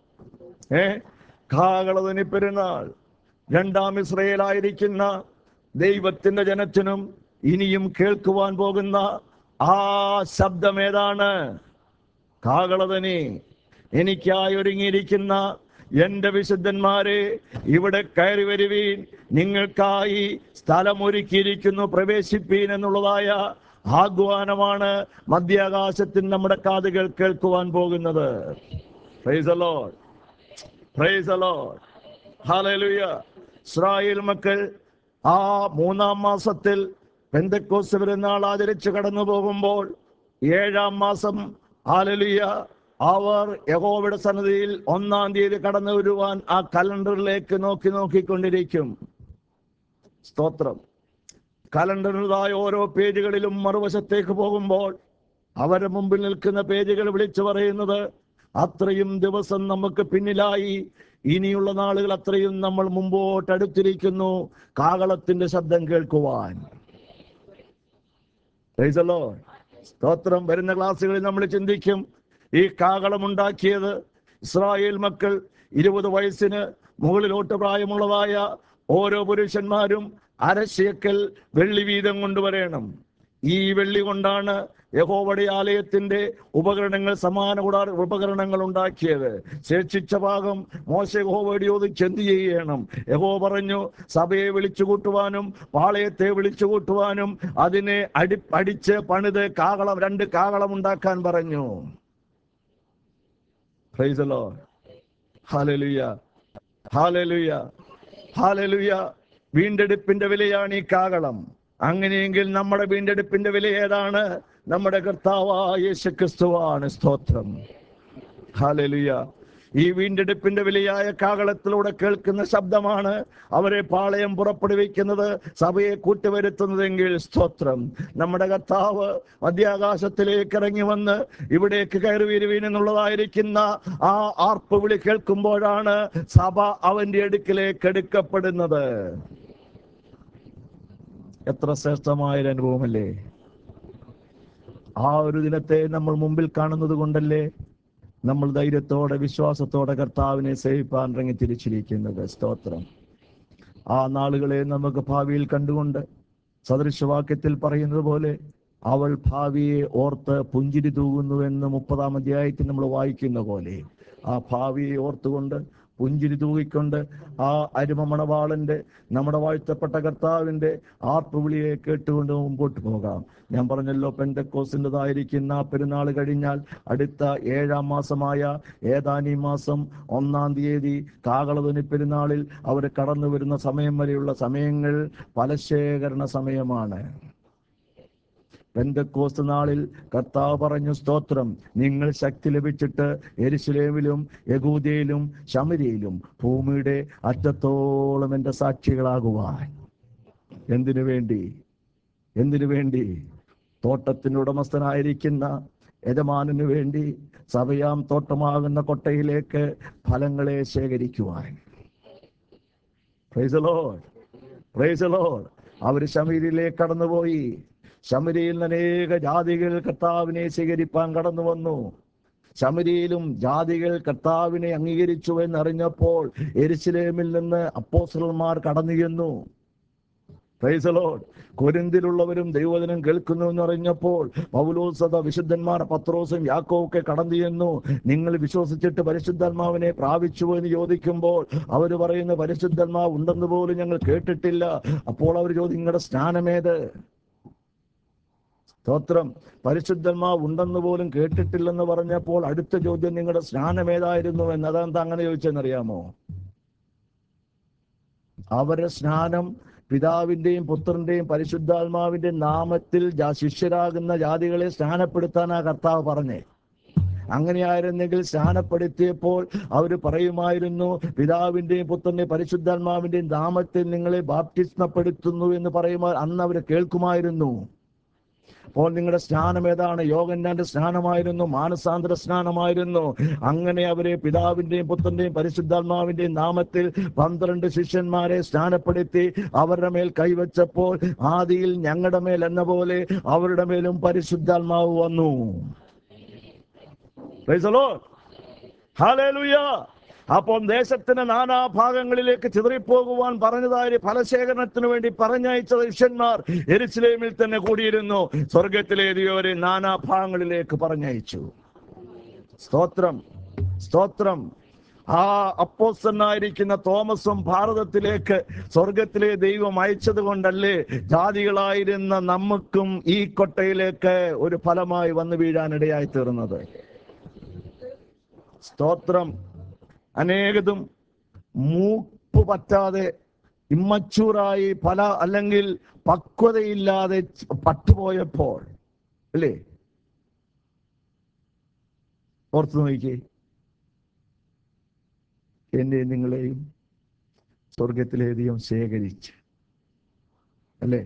കാകളധ്വനി പെരുന്നാൾ. 2-ാം ഇസ്രായേലായിരിക്കുന്ന ദൈവത്തിന്റെ ജനത്തിനും ഇനിയും കേൾക്കുവാൻ പോകുന്ന ആ ശബ്ദം ഏതാണ്? കാകളധ്വനി. എനിക്കായി ഒരുങ്ങിയിരിക്കുന്ന എന്റെ വിശുദ്ധന്മാരെ, ഇവിടെ കയറി വരുവീൻ, നിങ്ങൾക്കായി സ്ഥലമൊരുക്കിയിരിക്കുന്നു, പ്രവേശിപ്പീൻ എന്നുള്ളതായ ആഹ്വാനമാണ് മധ്യാകാശത്തിൽ നമ്മുടെ കാതുകൾ കേൾക്കുവാൻ പോകുന്നത്. Praise the Lord. Praise the Lord. Hallelujah. Israel മക്കൾ ആ 3-ാം മാസത്തിൽ പെന്തക്കോസ്ത് പെരുന്നാൾ ആചരിച്ച് കടന്നു പോകുമ്പോൾ 7-ാം മാസം ഹല്ലേലൂയ അവർ യഹോവയുടെ സന്നിധിയിൽ 1-ാം തീയതി കടന്നു വരുവാൻ ആ കലണ്ടറിലേക്ക് നോക്കിക്കൊണ്ടിരിക്കും. സ്തോത്രം. കലണ്ടറിലായ ഓരോ പേജുകളിലും മറുവശത്തേക്ക് പോകുമ്പോൾ അവരുടെ മുമ്പിൽ നിൽക്കുന്ന പേജുകൾ വിളിച്ചു പറയുന്നത്, അത്രയും ദിവസം നമുക്ക് പിന്നിലായി, ഇനിയുള്ള നാളുകൾ അത്രയും നമ്മൾ മുമ്പോട്ടടുത്തിരിക്കുന്നു കാഹളത്തിന്റെ ശബ്ദം കേൾക്കുവാൻ. Praise the Lord. സ്തോത്രം. വരുന്ന ക്ലാസ്സുകളിൽ നമ്മൾ ചിന്തിക്കും, ഈ കാകളമുണ്ടാക്കിയത് ഇസ്രായേൽ മക്കൾ 20 വയസ്സിന് മുകളിലോട്ട് പ്രായമുള്ളതായ ഓരോ പുരുഷന്മാരും അരശേക്കൽ വെള്ളി വീതം കൊണ്ടുവരണം. ഈ വെള്ളി കൊണ്ടാണ് യഹോവയുടെ ആലയത്തിന്റെ ഉപകരണങ്ങൾ, സമാന ഉപകരണങ്ങൾ ഉണ്ടാക്കിയത്. ശേഷിച്ച ഭാഗം മോശെ യഹോവയോട് ചോദിച്ച് എന്ത് ചെയ്യണം? യഹോവ പറഞ്ഞു, സഭയെ വിളിച്ചു കൂട്ടുവാനും പാളയത്തെ വിളിച്ചു കൂട്ടുവാനും അതിനെ അടിച്ച് പണിത് 2 കാകളം ഉണ്ടാക്കാൻ പറഞ്ഞു. Praise the Lord. Hallelujah, hallelujah, hallelujah. വീണ്ടെടുപ്പിന്റെ വിലയാണ് ഈ കാകളം. അങ്ങനെയെങ്കിൽ നമ്മുടെ വീണ്ടെടുപ്പിന്റെ വില ഏതാണ്? നമ്മുടെ കർത്താവായ യേശുക്രിസ്തുവാണ്. സ്തോത്രം. ഹല്ലേലൂയ. ഈ വീണ്ടെടുപ്പിന്റെ വിലയായ കാഹളത്തിലൂടെ കേൾക്കുന്ന ശബ്ദമാണ് അവരെ പാളയം പുറപ്പെടുവിക്കുന്നത്, സഭയെ കൂട്ടുവരുത്തുന്നതെങ്കിൽ സ്തോത്രം. നമ്മുടെ കർത്താവ് മധ്യാകാശത്തിലേക്ക് ഇറങ്ങി വന്ന് ഇവിടേക്ക് കയറി വരുവീൻ എന്നുള്ളതായിരിക്കുന്ന ആ ആർപ്പ് വിളി കേൾക്കുമ്പോഴാണ് സഭ അവന്റെ അടുക്കിലേക്ക് എടുക്കപ്പെടുന്നത്. എത്ര ശ്രേഷ്ഠമായൊരു അനുഭവമല്ലേ! ആ ഒരു ദിനത്തെ നമ്മൾ മുമ്പിൽ കാണുന്നത് കൊണ്ടല്ലേ നമ്മൾ ധൈര്യത്തോടെ വിശ്വാസത്തോടെ കർത്താവിനെ സേവിപ്പാൻ ഇറങ്ങി തിരിച്ചിരിക്കുന്നത്. സ്തോത്രം. ആ നാളുകളെ നമുക്ക് ഭാവിയിൽ കണ്ടുകൊണ്ട് സദൃശവാക്യത്തിൽ പറയുന്നത് പോലെ അവൾ ഭാവിയെ ഓർത്ത് പുഞ്ചിരി തൂകുന്നുവെന്ന് 30-ാം അധ്യായത്തിൽ നമ്മൾ വായിക്കുന്ന പോലെ ആ ഭാവിയെ ഓർത്തുകൊണ്ട് പുഞ്ചിരി തൂകിക്കൊണ്ട് ആ അരുമ മണവാളന്റെ, നമ്മുടെ വാഴ്ത്തപ്പെട്ട കർത്താവിന്റെ ആർപ്പുവിളിയെ കേട്ടുകൊണ്ട് മുമ്പോട്ട് പോകാം. ഞാൻ പറഞ്ഞല്ലോ, പെന്തക്കോസ്തിൻ്റെതായിരിക്കുന്ന പെരുന്നാൾ കഴിഞ്ഞാൽ അടുത്ത 7-ാം മാസമായ ഏതാനീ മാസം 1-ാം തീയതി കാകളധ്വനി പെരുന്നാളിൽ അവർ കടന്നു വരുന്ന സമയം വരെയുള്ള സമയങ്ങൾ ഫലശേഖരണ സമയമാണ്. പെന്തക്കോസ്ത് നാളിൽ കർത്താവ് പറഞ്ഞു, സ്തോത്രം, നിങ്ങൾ ശക്തി ലഭിച്ചിട്ട് യെരൂശലേമിലും യഹൂദയിലും ശമര്യയിലും ഭൂമിയുടെ അറ്റത്തോളം എൻ്റെ സാക്ഷികളാകുവാൻ. എന്തിനു വേണ്ടി? എന്തിനു വേണ്ടി? തോട്ടത്തിന് ഉടമസ്ഥനായിരിക്കുന്ന യജമാനു വേണ്ടി, സഭയാം തോട്ടമാകുന്ന കൊട്ടയിലേക്ക് ഫലങ്ങളെ ശേഖരിക്കുവാൻ. Praise the Lord, praise the Lord. അവർ ശമര്യയിലേക്ക് കടന്നുപോയി. ശമര്യയിൽ അനേക ജാതികൾ കർത്താവിനെ സ്വീകരിപ്പാൻ കടന്നു വന്നു. ശമര്യയിലും ജാതികൾ കർത്താവിനെ അംഗീകരിച്ചു എന്നറിഞ്ഞപ്പോൾ യെരൂശലേമിൽ നിന്ന് അപ്പോസ്തലന്മാർ കടന്നു ചെന്നു. Price the Lord. കൊരിന്തിലുള്ളവരും ദൈവവചനം കേൾക്കുന്നു എന്നറിഞ്ഞപ്പോൾ പൗലോസ്, വിശുദ്ധന്മാർ പത്രോസും യാക്കോബൊക്കെ കടന്നു ചെന്നു. നിങ്ങൾ വിശ്വസിച്ചിട്ട് പരിശുദ്ധാത്മാവിനെ പ്രാപിച്ചു എന്ന് ചോദിക്കുമ്പോൾ അവർ പറയുന്ന പരിശുദ്ധാത്മാവ് ഉണ്ടെന്ന് പോലും ഞങ്ങൾ കേട്ടിട്ടില്ല. അപ്പോൾ അവർ ചോദിക്കും, നിങ്ങളുടെ സ്നാനമേത്? സ്തോത്രം. പരിശുദ്ധാത്മാവ് ഉണ്ടെന്ന് പോലും കേട്ടിട്ടില്ലെന്ന് പറഞ്ഞപ്പോൾ അടുത്ത ചോദ്യം, നിങ്ങളുടെ സ്നാനം ഏതായിരുന്നു എന്ന്. അതെന്താ അങ്ങനെ ചോദിച്ചെന്നറിയാമോ? അവരുടെ സ്നാനം പിതാവിന്റെയും പുത്രന്റെയും പരിശുദ്ധാത്മാവിന്റെ നാമത്തിൽ ശിഷ്യരാകുന്ന ജാതികളെ സ്നാനപ്പെടുത്താനാ കർത്താവ് പറഞ്ഞേ. അങ്ങനെയായിരുന്നെങ്കിൽ സ്നാനപ്പെടുത്തിയപ്പോൾ അവർ പറയുമായിരുന്നു, പിതാവിന്റെയും പുത്രന്റെയും പരിശുദ്ധാത്മാവിന്റെയും നാമത്തിൽ നിങ്ങളെ ബാപ്റ്റിസ്മപ്പെടുത്തുന്നു എന്ന് പറയുമ്പോൾ അന്ന് അവർ കേൾക്കുമായിരുന്നു. അപ്പോൾ നിങ്ങളുടെ സ്നാനം ഏതാണ്? യോഹന്നാന്റെ സ്നാനമായിരുന്നു, മാനസാന്തര സ്നാനമായിരുന്നു. അങ്ങനെ അവരെ പിതാവിന്റെയും പുത്രന്റെയും പരിശുദ്ധാത്മാവിന്റെയും നാമത്തിൽ 12 ശിഷ്യന്മാരെ സ്നാനപ്പെടുത്തി അവരുടെ മേൽ കൈവച്ചപ്പോൾ ആദിയിൽ ഞങ്ങളുടെ മേൽ എന്ന പോലെ അവരുടെ മേലും പരിശുദ്ധാത്മാവ് വന്നു. Praise the Lord, hallelujah. അപ്പം ദേശത്തിന് നാനാഭാഗങ്ങളിലേക്ക് ചിതറിപ്പോകുവാൻ പറഞ്ഞതായ ഫലശേഖരണത്തിന് വേണ്ടി പറഞ്ഞയച്ച ശിഷ്യന്മാർ യെരൂശലേമിൽ തന്നെ കൂടിയിരുന്നു. സ്വർഗത്തിലെ ദൈവരെ നാനാഭാഗങ്ങളിലേക്ക് പറഞ്ഞയച്ചു. സ്തോത്രം, സ്തോത്രം. ആ അപ്പോസ്തലനായിരിക്കുന്ന തോമസും ഭാരതത്തിലേക്ക് സ്വർഗത്തിലെ ദൈവം അയച്ചത് കൊണ്ടല്ലേ ജാതികളായിരുന്ന നമുക്കും ഈ കൊട്ടയിലേക്ക് ഒരു ഫലമായി വന്നു വീഴാനിടയായി തീർന്നത്. സ്തോത്രം. അനേകതും മൂപ്പ് പറ്റാതെ ഇമ്മച്ചൂറായി അല്ലെങ്കിൽ പക്വതയില്ലാതെ പട്ടുപോയപ്പോൾ അല്ലേ, ഓർത്തു നോക്കിക്കേ, എന്നെയും നിങ്ങളെയും സ്വർഗത്തിലെ ദൈവം ശേഖരിച്ച് അല്ലേ.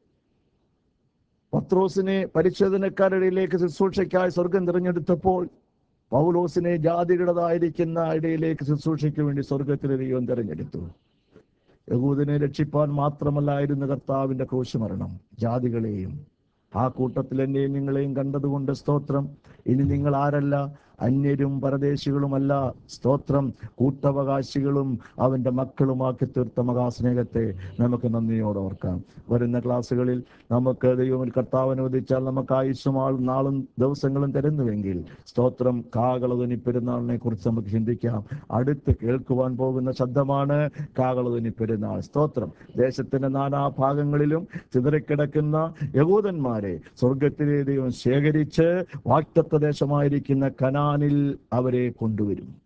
പത്രോസിനെ പരിശോധനക്കാരുടെ ഇടയിലേക്ക് ശുശ്രൂഷയ്ക്കായി സ്വർഗം തിരഞ്ഞെടുത്തപ്പോൾ പൗലോസിനെ ജാതികളുടേതായിരിക്കുന്ന ഇടയിലേക്ക് ശുശ്രൂഷയ്ക്ക് വേണ്ടി സ്വർഗത്തിലെ ദൈവം തിരഞ്ഞെടുത്തു. യഹൂദനെ രക്ഷിപ്പാൻ മാത്രമല്ലായിരുന്നു കർത്താവിന്റെ ക്രൂശുമരണം, ജാതികളെയും. ആ കൂട്ടത്തിൽ എന്നെയും നിങ്ങളെയും കണ്ടതുകൊണ്ട് സ്തോത്രം. ഇനി നിങ്ങൾ ആരല്ല, അന്യരും പരദേശികളുമല്ല, സ്തോത്രം, കൂട്ടവകാശികളും അവന്റെ മക്കളുമാക്കി തീർത്ത മഹാസ്നേഹത്തെ നമുക്ക് നന്ദിയോടെ ഓർക്കാം. വരുന്ന ക്ലാസ്സുകളിൽ നമുക്ക് ദൈവം കർത്താവ് അനുവദിച്ചാൽ നമുക്ക് ആയുസ്സും നാളും ദിവസങ്ങളും തരുന്നുവെങ്കിൽ സ്തോത്രം, കാഹളധ്വനി പെരുന്നാളിനെ കുറിച്ച് നമുക്ക് ചിന്തിക്കാം. അടുത്ത് കേൾക്കുവാൻ പോകുന്ന ശബ്ദമാണ് കാഹളധ്വനി പെരുന്നാൾ. സ്തോത്രം, ദേശത്തിന്റെ നാനാഭാഗങ്ങളിലും ചിതറിക്കിടക്കുന്ന യഹൂദന്മാരെ സ്വർഗത്തിലെ ദൈവം ശേഖരിച്ച് വാഗ്ദത്ത ദേശമായിരിക്കുന്ന കനാനിൽ അവരെ കൊണ്ടുവരും.